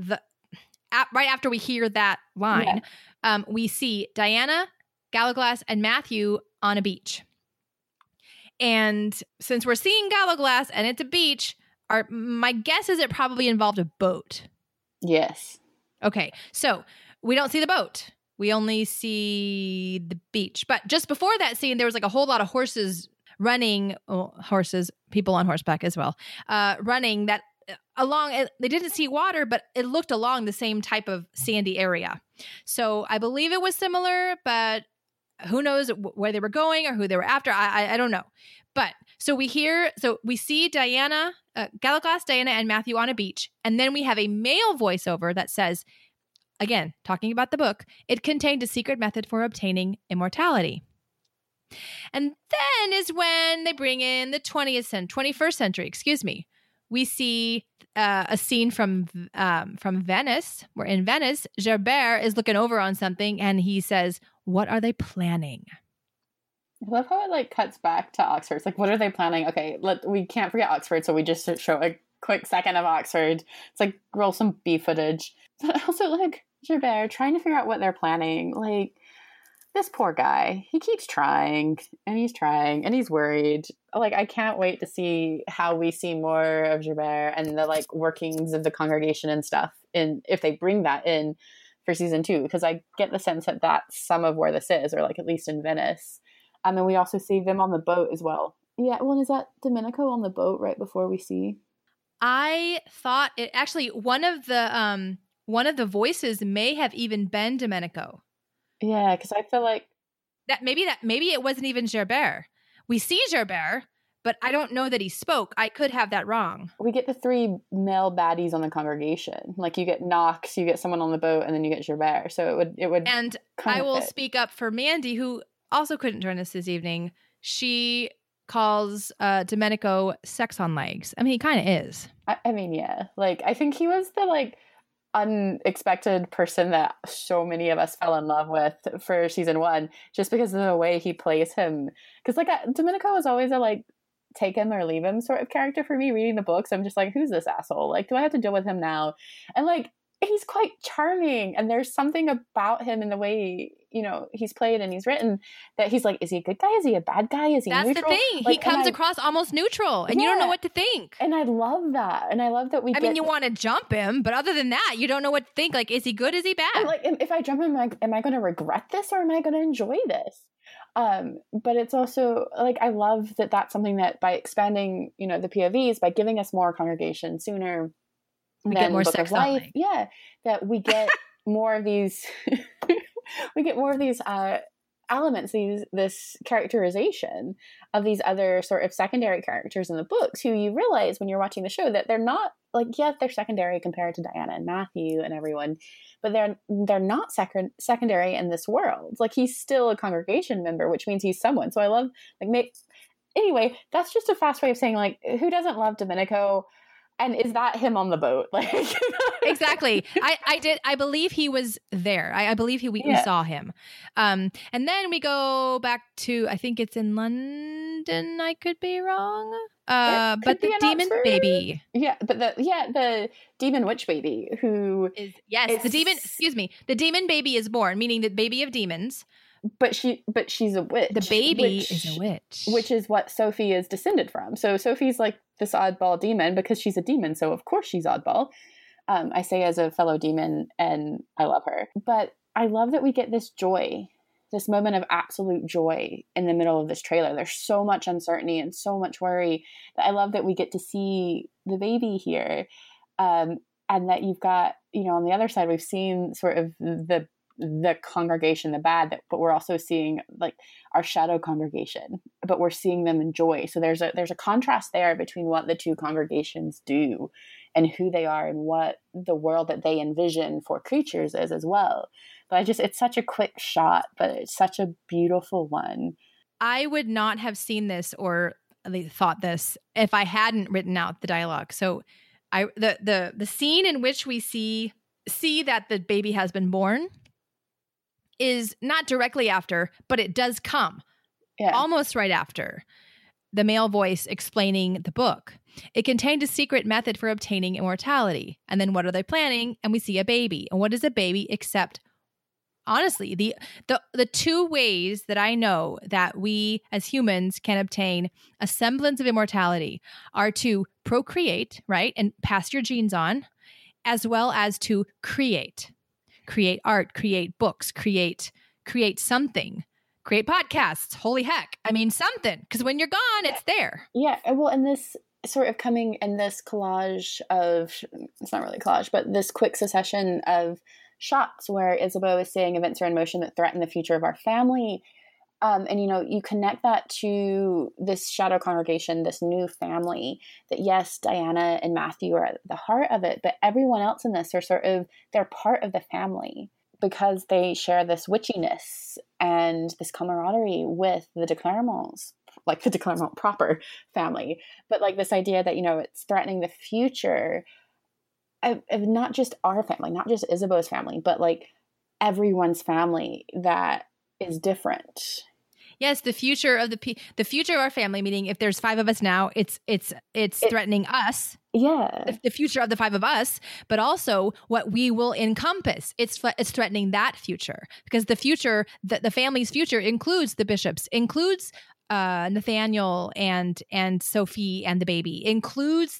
right after we hear that line, we see Diana, Gallowglass, and Matthew on a beach. And since we're seeing Gallowglass and it's a beach, my guess is it probably involved a boat. Yes. Okay, so we don't see the boat. We only see the beach. But just before that scene, there was like a whole lot of horses running, people on horseback as well, running that along. They didn't see water, but it looked along the same type of sandy area. So I believe it was similar, but who knows where they were going or who they were after. I don't know. But so we see Diana, Gallowglass, Diana, and Matthew on a beach. And then we have a male voiceover that says, again, talking about the book, it contained a secret method for obtaining immortality. And then is when they bring in the 21st century, we see a scene from Venice, where in Venice, Gerbert is looking over on something and he says, what are they planning? I love how it like cuts back to Oxford. It's like, what are they planning? Okay, we can't forget Oxford, so we just show a quick second of Oxford. It's like roll some B footage. But also like Gerbert trying to figure out what they're planning. Like this poor guy, he keeps trying and he's worried. Like I can't wait to see how we see more of Gerbert and the like workings of the congregation and stuff. And if they bring that in for season 2, because I get the sense that that's some of where this is, or like at least in Venice. And then we also see them on the boat as well. Yeah, well, is that Domenico on the boat right before we see? I thought it actually one of the voices may have even been Domenico. Yeah, because I feel like maybe it wasn't even Gerbert. We see Gerbert, but I don't know that he spoke. I could have that wrong. We get the 3 male baddies on the congregation. Like you get Knox, you get someone on the boat, and then you get Gerbert. So it would. And I will speak up for Mandy, who also couldn't join us this evening. She calls Domenico sex on legs. I mean, he kind of is. I mean, yeah. Like, I think he was the, like, unexpected person that so many of us fell in love with for season 1, just because of the way he plays him. Because, like, Domenico was always a, like, take him or leave him sort of character for me reading the books. I'm just like, who's this asshole? Like, do I have to deal with him now? And, like, he's quite charming, and there's something about him in the way, you know, he's played and he's written that he's like, is he a good guy? Is he a bad guy? Is he That's neutral? the thing. Like, he comes across almost neutral, and you don't know what to think. And I love that. And I love that I mean, you want to jump him, but other than that, you don't know what to think. Like, is he good? Is he bad? Like, if I jump him, am I going to regret this, or am I going to enjoy this? But it's also like, I love that that's something that by expanding, you know, the POVs, by giving us more congregation sooner, we get more sex life. Yeah, that we get more of these elements, this characterization of these other sort of secondary characters in the books, who you realize when you're watching the show that they're not like, yes, they're secondary compared to Diana and Matthew and everyone, but they're not secondary in this world. Like, he's still a congregation member, which means he's someone. So I love, like, anyway, that's just a fast way of saying, like, who doesn't love Domenico? And is that him on the boat? Like, exactly. I believe he was there. I believe we saw him. And then we go back to, I think it's in London. I could be wrong. But the demon baby. Yeah, but the demon witch baby who is the demon baby is born, meaning the baby of demons. But she's a witch. The baby is a witch. Which is what Sophie is descended from. So Sophie's like this oddball demon because she's a demon. So of course she's oddball. I say as a fellow demon, and I love her. But I love that we get this joy, this moment of absolute joy in the middle of this trailer. There's so much uncertainty and so much worry that I love that we get to see the baby here. And that you've got, you know, on the other side, we've seen sort of the congregation, the bad, but we're also seeing like our shadow congregation, but we're seeing them in joy. So there's a contrast there between what the two congregations do and who they are and what the world that they envision for creatures is as well. But it's such a quick shot, but it's such a beautiful one. I would not have seen this or thought this if I hadn't written out the dialogue. So the scene in which we see that the baby has been born is not directly after, but it does come almost right after the male voice explaining the book. It contained a secret method for obtaining immortality. And then what are they planning? And we see a baby. And what is a baby except, honestly, the two ways that I know that we as humans can obtain a semblance of immortality are to procreate, right? And pass your genes on, as well as to create art, create books, create something, create podcasts. Holy heck. I mean, something, because when you're gone, it's there. Yeah. Well, and this sort of coming in this collage of, it's not really collage, but this quick succession of shots where Isabeau is saying events are in motion that threaten the future of our family. And, you know, you connect that to this shadow congregation, this new family that, yes, Diana and Matthew are at the heart of it, but everyone else in this are they're part of the family because they share this witchiness and this camaraderie with the de Clermonts, like the de Clermont proper family. But like this idea that, you know, it's threatening the future of not just our family, not just Isabeau's family, but like everyone's family that is different. Yes, the future of the future of our family. Meaning, if there's 5 of us now, it's threatening us. Yeah. The future of the 5 of us, but also what we will encompass. It's threatening that future, because the future, the family's future, includes the bishops, includes Nathaniel and Sophie and the baby, includes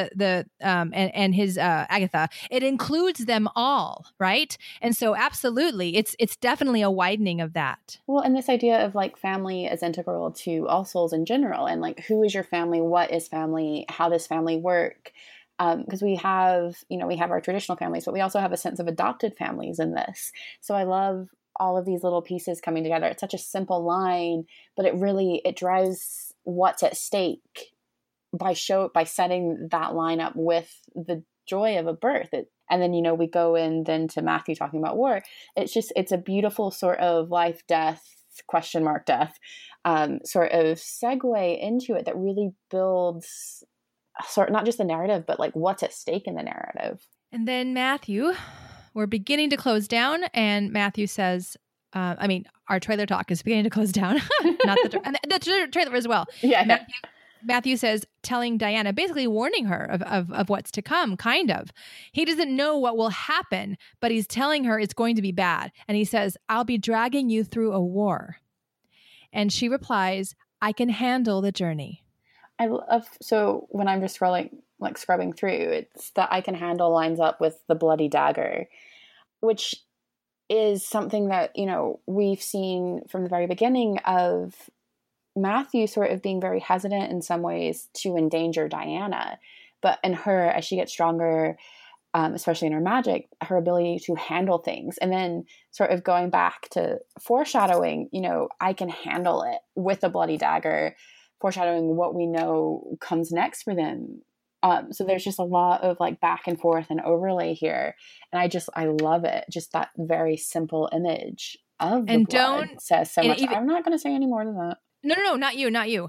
and his Agatha. It includes them all, right? And so absolutely, it's definitely a widening of that. Well, and this idea of like family is integral to All Souls in general, and like, who is your family? What is family? How does family work? Because we have our traditional families, but we also have a sense of adopted families in this. So I love all of these little pieces coming together. It's such a simple line, but it drives what's at stake by setting that line up with the joy of a birth. And then, we go in then to Matthew talking about war. It's a beautiful sort of life, death, question mark death, sort of segue into it that really builds sort of not just the narrative, but like what's at stake in the narrative. And then Matthew, we're beginning to close down, and Matthew says, our trailer talk is beginning to close down, not and the trailer as well. Yeah. Matthew says, telling Diana, basically warning her of what's to come, kind of. He doesn't know what will happen, but he's telling her it's going to be bad. And he says, I'll be dragging you through a war. And she replies, I can handle the journey. So when I'm just scrubbing through, it's that I can handle lines up with the bloody dagger, which is something that, we've seen from the very beginning of Matthew sort of being very hesitant in some ways to endanger Diana. But in her, as she gets stronger, especially in her magic, her ability to handle things, and then sort of going back to foreshadowing, I can handle it with a bloody dagger, foreshadowing what we know comes next for them. So there's just a lot of like back and forth and overlay here. And I love it. Just that very simple image of the blood says so much. I'm not going to say any more than that. No, not you.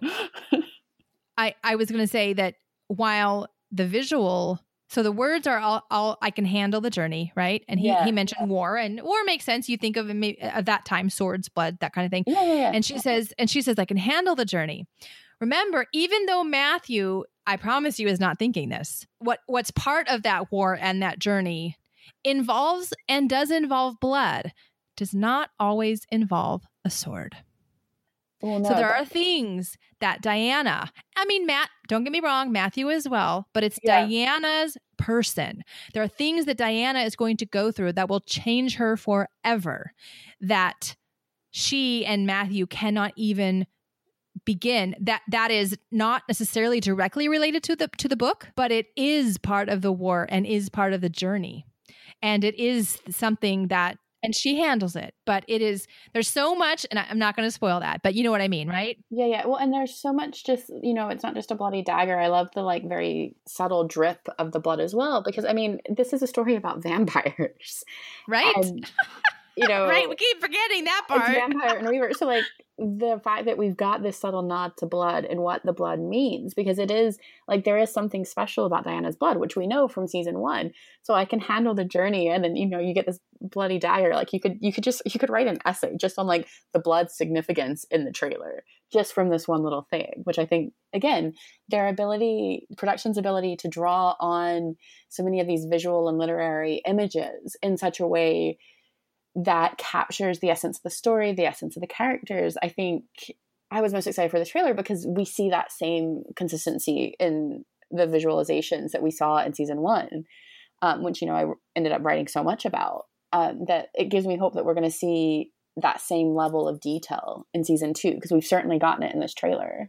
I was going to say that while the visual, so the words are all I can handle the journey, right? And he mentioned war, and war makes sense. You think of that time, swords, blood, that kind of thing. Yeah. And she says, I can handle the journey. Remember, even though Matthew, I promise you, is not thinking this, what's part of that war and that journey involves and does involve blood, does not always involve a sword. Well, no, so there are things that Diana, Matt, don't get me wrong, Matthew as well, but it's Diana's person. There are things that Diana is going to go through that will change her forever, that she and Matthew cannot even begin. That is not necessarily directly related to the book, but it is part of the war and is part of the journey. And it is something that, and she handles it, but there's so much, and I'm not going to spoil that, but you know what I mean, right? Yeah. Well, and there's so much just, it's not just a bloody dagger. I love the like very subtle drip of the blood as well, because this is a story about vampires. Right. And, right. We keep forgetting that part. It's vampire and reaver. So like the fact that we've got this subtle nod to blood and what the blood means, because it is like, there is something special about Diana's blood, which we know from season 1. So I can handle the journey. And then, you get this bloody dagger. Like you could write an essay just on like the blood significance in the trailer, just from this one little thing, which I think, again, production's ability to draw on so many of these visual and literary images in such a way that captures the essence of the story, the essence of the characters. I think I was most excited for the trailer because we see that same consistency in the visualizations that we saw in season 1, which, I ended up writing so much about, that it gives me hope that we're going to see that same level of detail in season 2, because we've certainly gotten it in this trailer.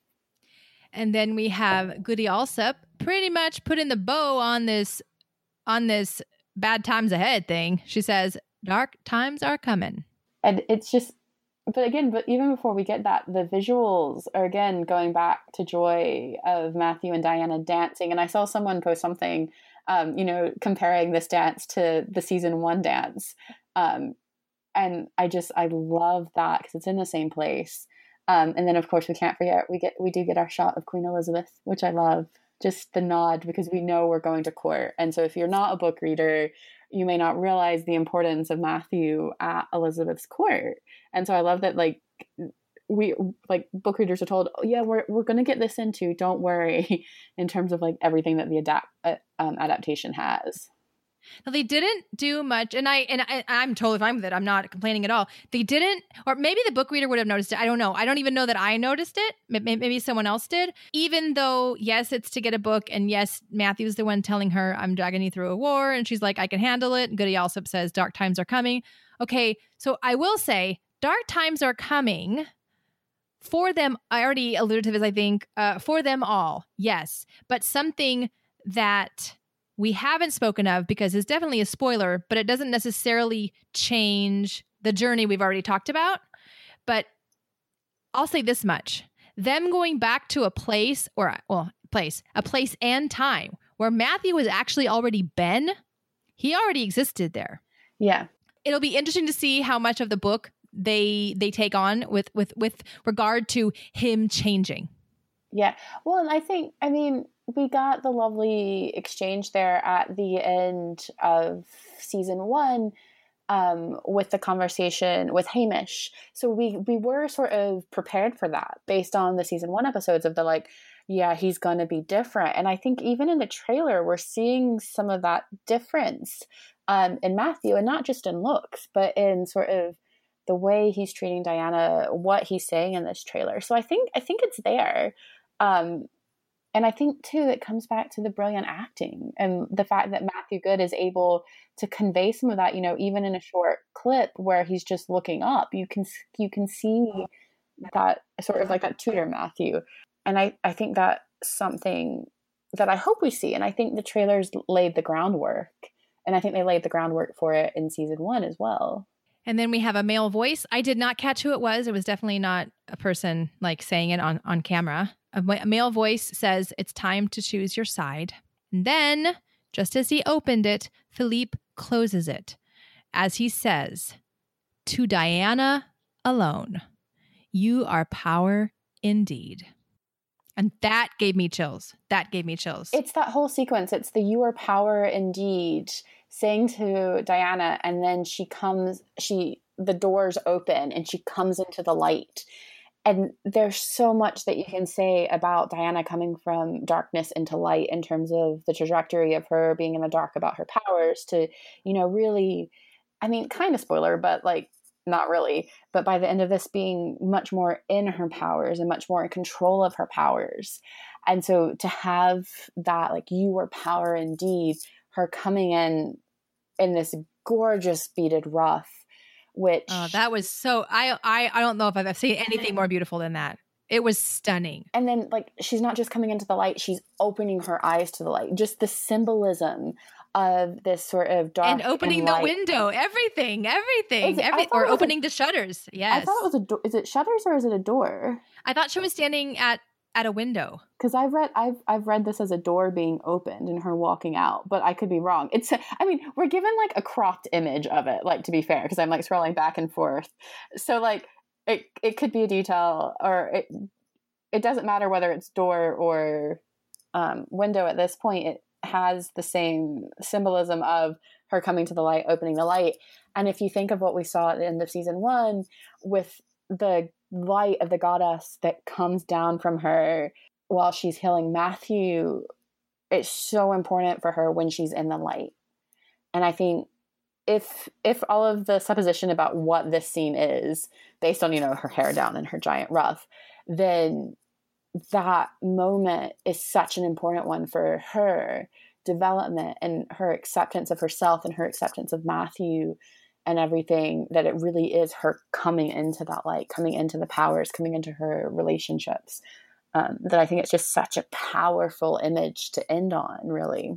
And then we have Goody Alsop pretty much putting the bow on this bad times ahead thing. She says, dark times are coming. And it's just, but even before we get that, the visuals are again going back to joy of Matthew and Diana dancing. And I saw someone post something, comparing this dance to the season 1 dance. And I love that because it's in the same place. And then of course we can't forget, we do get our shot of Queen Elizabeth, which I love. Just the nod, because we know we're going to court. And so if you're not a book reader, you may not realize the importance of Matthew at Elizabeth's court. And so I love that, like, we like book readers are told, oh, yeah, we're going to get this into, don't worry, in terms of like everything that the adaptation has. Now, they didn't do much, and I'm totally fine with it. I'm not complaining at all. They didn't, or maybe the book reader would have noticed it. I don't know. I don't even know that I noticed it. Maybe someone else did. Even though, yes, it's to get a book, and yes, Matthew's the one telling her, I'm dragging you through a war, and she's like, I can handle it. And Goody Alsop says, dark times are coming. Okay, so I will say, dark times are coming for them. I already alluded to this, I think, for them all, yes. But something that we haven't spoken of, because it's definitely a spoiler, but it doesn't necessarily change the journey we've already talked about. But I'll say this much. Them going back to a place and time where Matthew has actually already been, he already existed there. Yeah. It'll be interesting to see how much of the book they take on with regard to him changing. Yeah. Well, and I mean, we got the lovely exchange there at the end of season 1 with the conversation with Hamish. So we were sort of prepared for that based on the season 1 episodes of the like, yeah, he's going to be different. And I think even in the trailer, we're seeing some of that difference in Matthew, and not just in looks, but in sort of the way he's treating Diana, what he's saying in this trailer. So I think it's there. And I think, too, it comes back to the brilliant acting and the fact that Matthew Goode is able to convey some of that, even in a short clip where he's just looking up. You can see that sort of like that Tudor Matthew. And I think that's something that I hope we see. And I think the trailers laid the groundwork. And I think they laid the groundwork for it in season 1 as well. And then we have a male voice. I did not catch who it was. It was definitely not a person like saying it on camera. A male voice says, it's time to choose your side. And then, just as he opened it, Philippe closes it as he says, to Diana alone, you are power indeed. And that gave me chills. It's that whole sequence. It's the you are power indeed saying to Diana, and then the doors open and she comes into the light. And there's so much that you can say about Diana coming from darkness into light in terms of the trajectory of her being in the dark about her powers to, really, I mean, kind of spoiler, but like not really. But by the end of this being much more in her powers and much more in control of her powers. And so to have that, like, you were power indeed, her coming in this gorgeous beaded ruff, which that was so I don't know if I've seen anything more beautiful than that. It was stunning. And then like she's not just coming into the light, she's opening her eyes to the light. Just the symbolism of this sort of dark and opening the window, everything, or opening the shutters. Yes, I thought it was a door. Is it shutters or is it a door? I thought she was standing at a window. Because I've read this as a door being opened and her walking out, but I could be wrong. We're given like a cropped image of it, like, to be fair, because I'm like scrolling back and forth. So like it could be a detail, or it doesn't matter whether it's door or window at this point. It has the same symbolism of her coming to the light, opening the light. And if you think of what we saw at the end of season 1 with the light of the goddess that comes down from her while she's healing Matthew, it's so important for her when she's in the light. And I think if all of the supposition about what this scene is based on, her hair down and her giant ruff, then that moment is such an important one for her development and her acceptance of herself and her acceptance of Matthew and everything, that it really is her coming into that light, coming into the powers, coming into her relationships. That I think it's just such a powerful image to end on, really.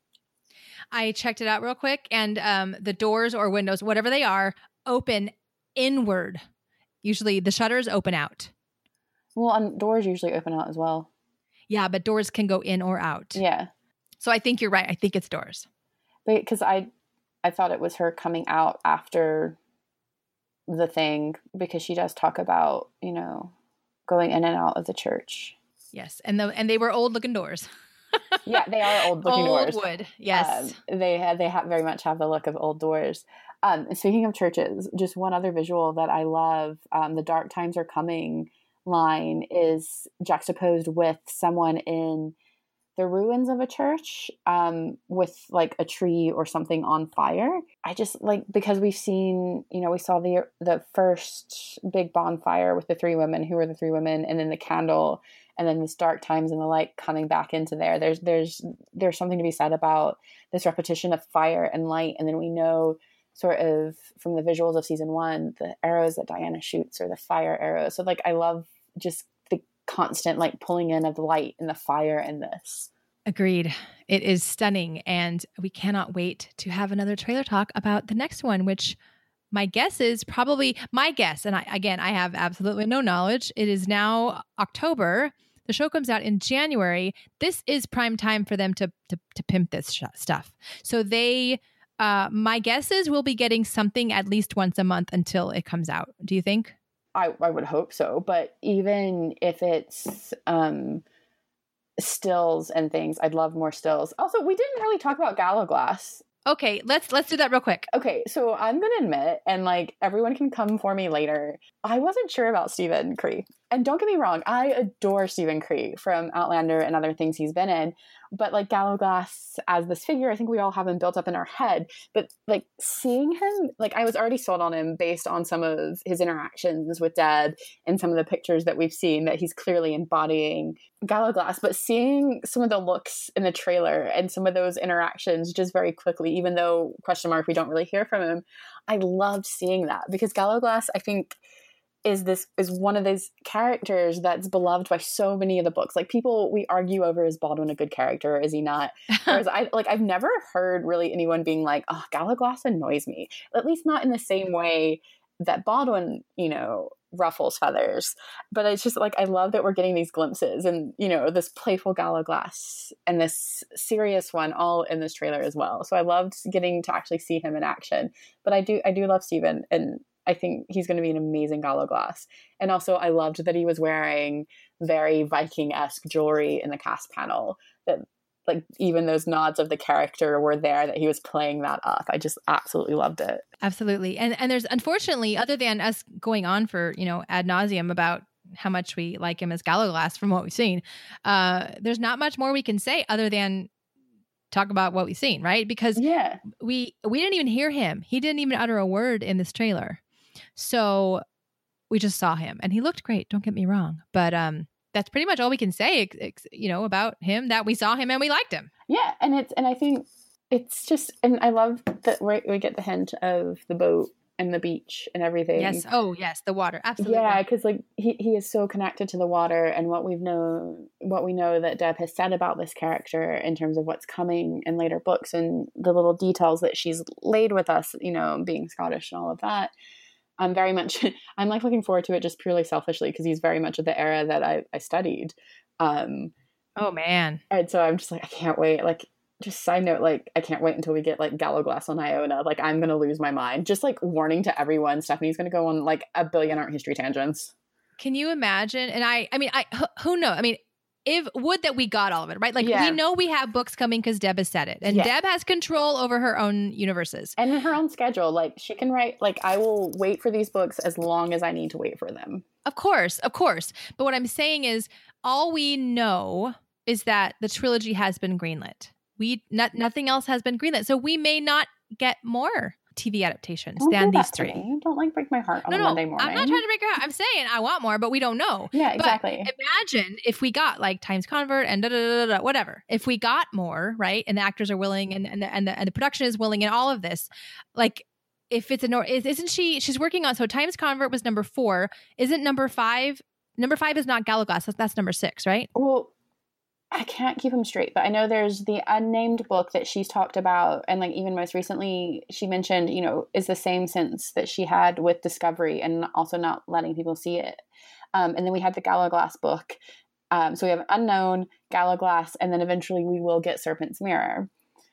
I checked it out real quick, and the doors or windows, whatever they are, open inward. Usually the shutters open out. Well, doors usually open out as well. Yeah, but doors can go in or out. Yeah. So I think you're right. I think it's doors. Because I thought it was her coming out after the thing, because she does talk about, going in and out of the church. Yes. And they were old looking doors. Yeah, they are old looking doors. Old wood. Yes. They have very much have the look of old doors. And speaking of churches, just one other visual that I love, the Dark Times Are Coming line is juxtaposed with someone in the ruins of a church, with like a tree or something on fire. I just like, because we've seen, we saw the first big bonfire with the three women who were the three women, and then the candle, and then this dark times and the light coming back into there. There's something to be said about this repetition of fire and light. And then we know sort of from the visuals of season 1, the arrows that Diana shoots are the fire arrows. So like, I love just the constant like pulling in of the light and the fire in this. Agreed. It is stunning. And we cannot wait to have another trailer talk about the next one, which my guess is probably and I have absolutely no knowledge. It is now October. The show comes out in January. This is prime time for them to pimp this stuff. So my guess is we'll be getting something at least once a month until it comes out. Do you think? I would hope so. But even if it's stills and things, I'd love more stills. Also, we didn't really talk about Gallowglass. Okay, let's do that real quick. Okay, so I'm going to admit, and like everyone can come for me later, I wasn't sure about Stephen Cree. And don't get me wrong, I adore Stephen Cree from Outlander and other things he's been in. But like Gallowglass as this figure, I think we all have him built up in our head. But like seeing him, like I was already sold on him based on some of his interactions with Deb and some of the pictures that we've seen that he's clearly embodying Gallowglass. But seeing some of the looks in the trailer and some of those interactions just very quickly, even though we don't really hear from him, I loved seeing that because Gallowglass, I think, is one of those characters that's beloved by so many of the books. Like we argue over, is Baldwin a good character? Is he not? Whereas I've never heard really anyone being like, oh, Gallowglass annoys me. At least not in the same way that Baldwin, ruffles feathers. But it's just like, I love that we're getting these glimpses and, this playful Gallowglass and this serious one all in this trailer as well. So I loved getting to actually see him in action. But I do love Stephen, and I think he's going to be an amazing Gallowglass. And also I loved that he was wearing very Viking-esque jewelry in the cast panel, that like even those nods of the character were there, that he was playing that up. I just absolutely loved it. Absolutely. And there's, unfortunately, other than us going on for, ad nauseum about how much we like him as Gallowglass from what we've seen, there's not much more we can say other than talk about what we've seen, right? Because we didn't even hear him. He didn't even utter a word in this trailer. So we just saw him and he looked great. Don't get me wrong. But that's pretty much all we can say, about him, that we saw him and we liked him. Yeah. And I think it's just, and I love that we get the hint of the boat and the beach and everything. Yes. Oh yes. The water. Absolutely. Yeah. Cause like he is so connected to the water, and what we know that Deb has said about this character in terms of what's coming in later books and the little details that she's laid with us, being Scottish and all of that. I'm like looking forward to it just purely selfishly because he's very much of the era that I studied. Oh man. And so I'm just like, I can't wait. Like, just side note, like, I can't wait until we get like Gallowglass on Iona. Like, I'm going to lose my mind. Just like warning to everyone, Stephanie's going to go on like a billion art history tangents. Can you imagine? And I mean, who knows? I mean, would that we got all of it, right? Like we know we have books coming because Deb has said it, and Deb has control over her own universes and her own schedule. Like she can write, like, I will wait for these books as long as I need to wait for them. Of course. But what I'm saying is all we know is that the trilogy has been greenlit. Nothing else has been greenlit. So we may not get more TV adaptations than these three. Don't break my heart on a Monday morning. I'm not trying to break your heart. I'm saying I want more, but we don't know. Yeah, exactly. But imagine if we got like Times Convert and whatever. If we got more, right? And the actors are willing and the production is willing and all of this, like if it's isn't she's working on, so Times Convert was number 4. Isn't number 5? Number 5 is not Gallowglass. That's number 6, right? Well, I can't keep them straight, but I know there's the unnamed book that she's talked about. And like even most recently, she mentioned, is the same sense that she had with Discovery and also not letting people see it. And then we had the Gallowglass book. So we have Unknown, Gallowglass, and then eventually we will get Serpent's Mirror.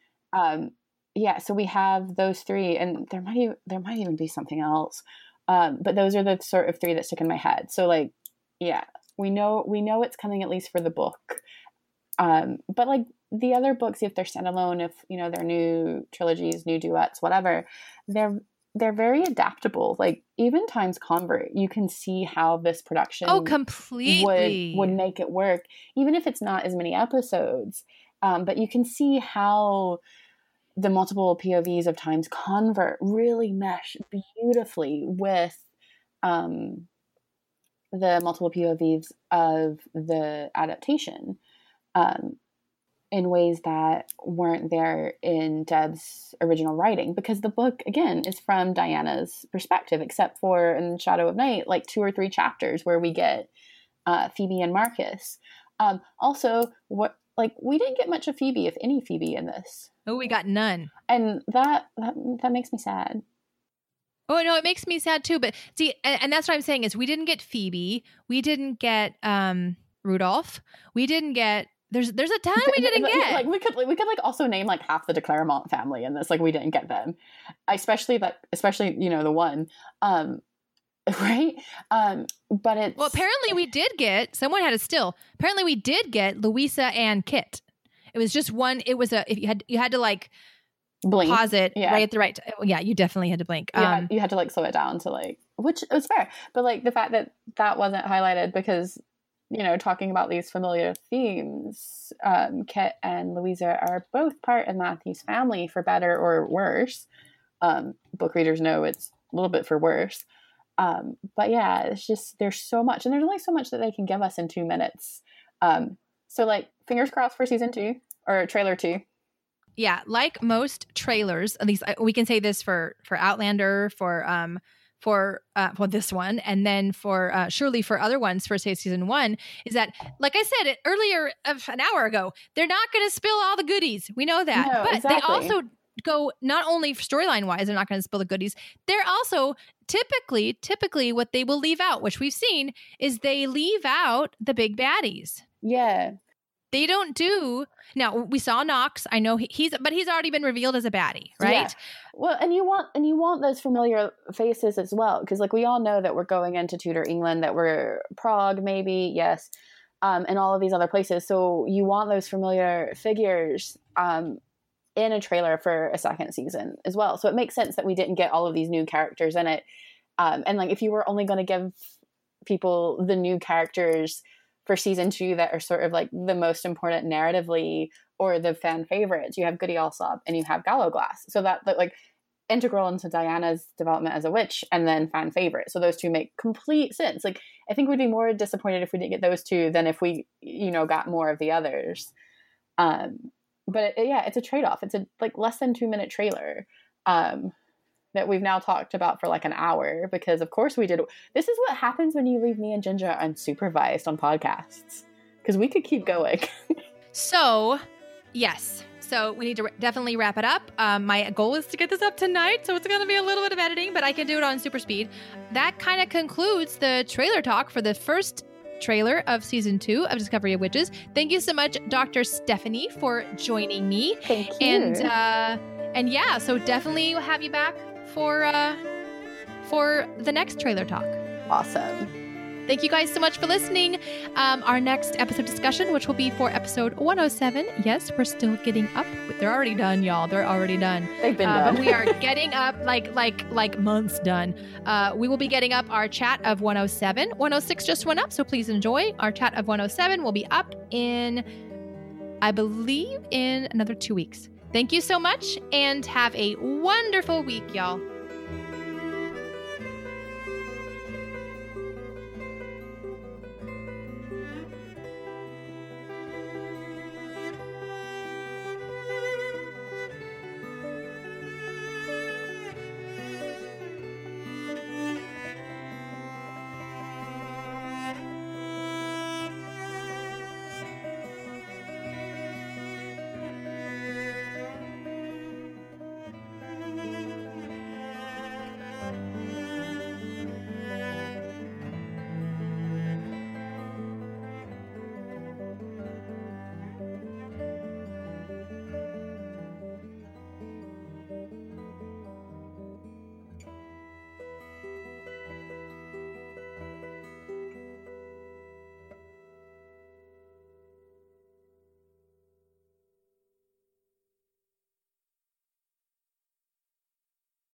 So we have those 3, and there might even be something else. But those are the sort of 3 that stick in my head. So like, yeah, we know it's coming at least for the book. But like the other books, if they're standalone, if they're new trilogies, new duets, whatever, they're they're very adaptable. Like even Times Convert, you can see how this production completely would make it work, even if it's not as many episodes. But you can see how the multiple POVs of Times Convert really mesh beautifully with the multiple POVs of the adaptation in ways that weren't there in Deb's original writing, because the book, again, is from Diana's perspective, except for in Shadow of Night, like 2 or 3 chapters where we get Phoebe and Marcus. Also, we didn't get much of Phoebe, if any Phoebe, in this. Oh, we got none. And that makes me sad. Oh, no, it makes me sad too. But see, and that's what I'm saying is we didn't get Phoebe. We didn't get Rudolph. We didn't get... There's a ton we didn't get. Like we could like also name like half the de Clermont family in this. Like we didn't get them, especially the one, right? But it's... Well, apparently we did get... Someone had a still. Apparently we did get Louisa and Kit. It was just one. It was if you had to like blink. Pause it right at the right time. Yeah, you definitely had to blink. You had to like slow it down to like, which was fair. But like the fact that wasn't highlighted because, talking about these familiar themes, Kit and Louisa are both part of Matthew's family for better or worse. Book readers know it's a little bit for worse. But yeah, it's just, there's so much, and there's only so much that they can give us in 2 minutes. So like fingers crossed for season 2 or trailer 2. Yeah. Like most trailers, at least we can say this for Outlander, for this one, and then for surely for other ones for say season 1, is that, like I said earlier an hour ago, they're not going to spill all the goodies. We know that, no, but exactly. They also go not only storyline wise, they're not going to spill the goodies. They're also typically what they will leave out, which we've seen, is they leave out the big baddies. Yeah. They don't do. Now we saw Knox. I know he's already been revealed as a baddie, right? Yeah. Well, and you want those familiar faces as well, because like we all know that we're going into Tudor England, that we're Prague, maybe, yes, and all of these other places. So you want those familiar figures in a trailer for a second season as well. So it makes sense that we didn't get all of these new characters in it. And like if you were only going to give people the new characters for season 2 that are sort of like the most important narratively or the fan favorites, you have Goody Alsop and you have Gallowglass. So that like integral into Diana's development as a witch and then fan favorite. So those two make complete sense. Like I think we'd be more disappointed if we didn't get those two than if we, got more of the others. But it's a trade-off. It's a like less than 2 minute trailer that we've now talked about for like an hour, because of course we did. This is what happens when you leave me and Ginger unsupervised on podcasts, because we could keep going. So, yes. So we need to definitely wrap it up. My goal is to get this up tonight, so it's going to be a little bit of editing, but I can do it on super speed. That kind of concludes the trailer talk for the first trailer of season 2 of Discovery of Witches. Thank you so much, Dr. Stephanie, for joining me. Thank you. And yeah, so definitely we'll have you back for the next trailer talk. Awesome. Thank you guys so much for listening. Our next episode discussion, which will be for episode 107. Yes, we're still getting up. They're already done, y'all. They're already done. They've been done. But we are getting up like months done. We will be getting up our chat of 107. 106 just went up, so please enjoy. Our chat of 107 will be up in, I believe, in another 2 weeks. Thank you so much, and have a wonderful week, y'all.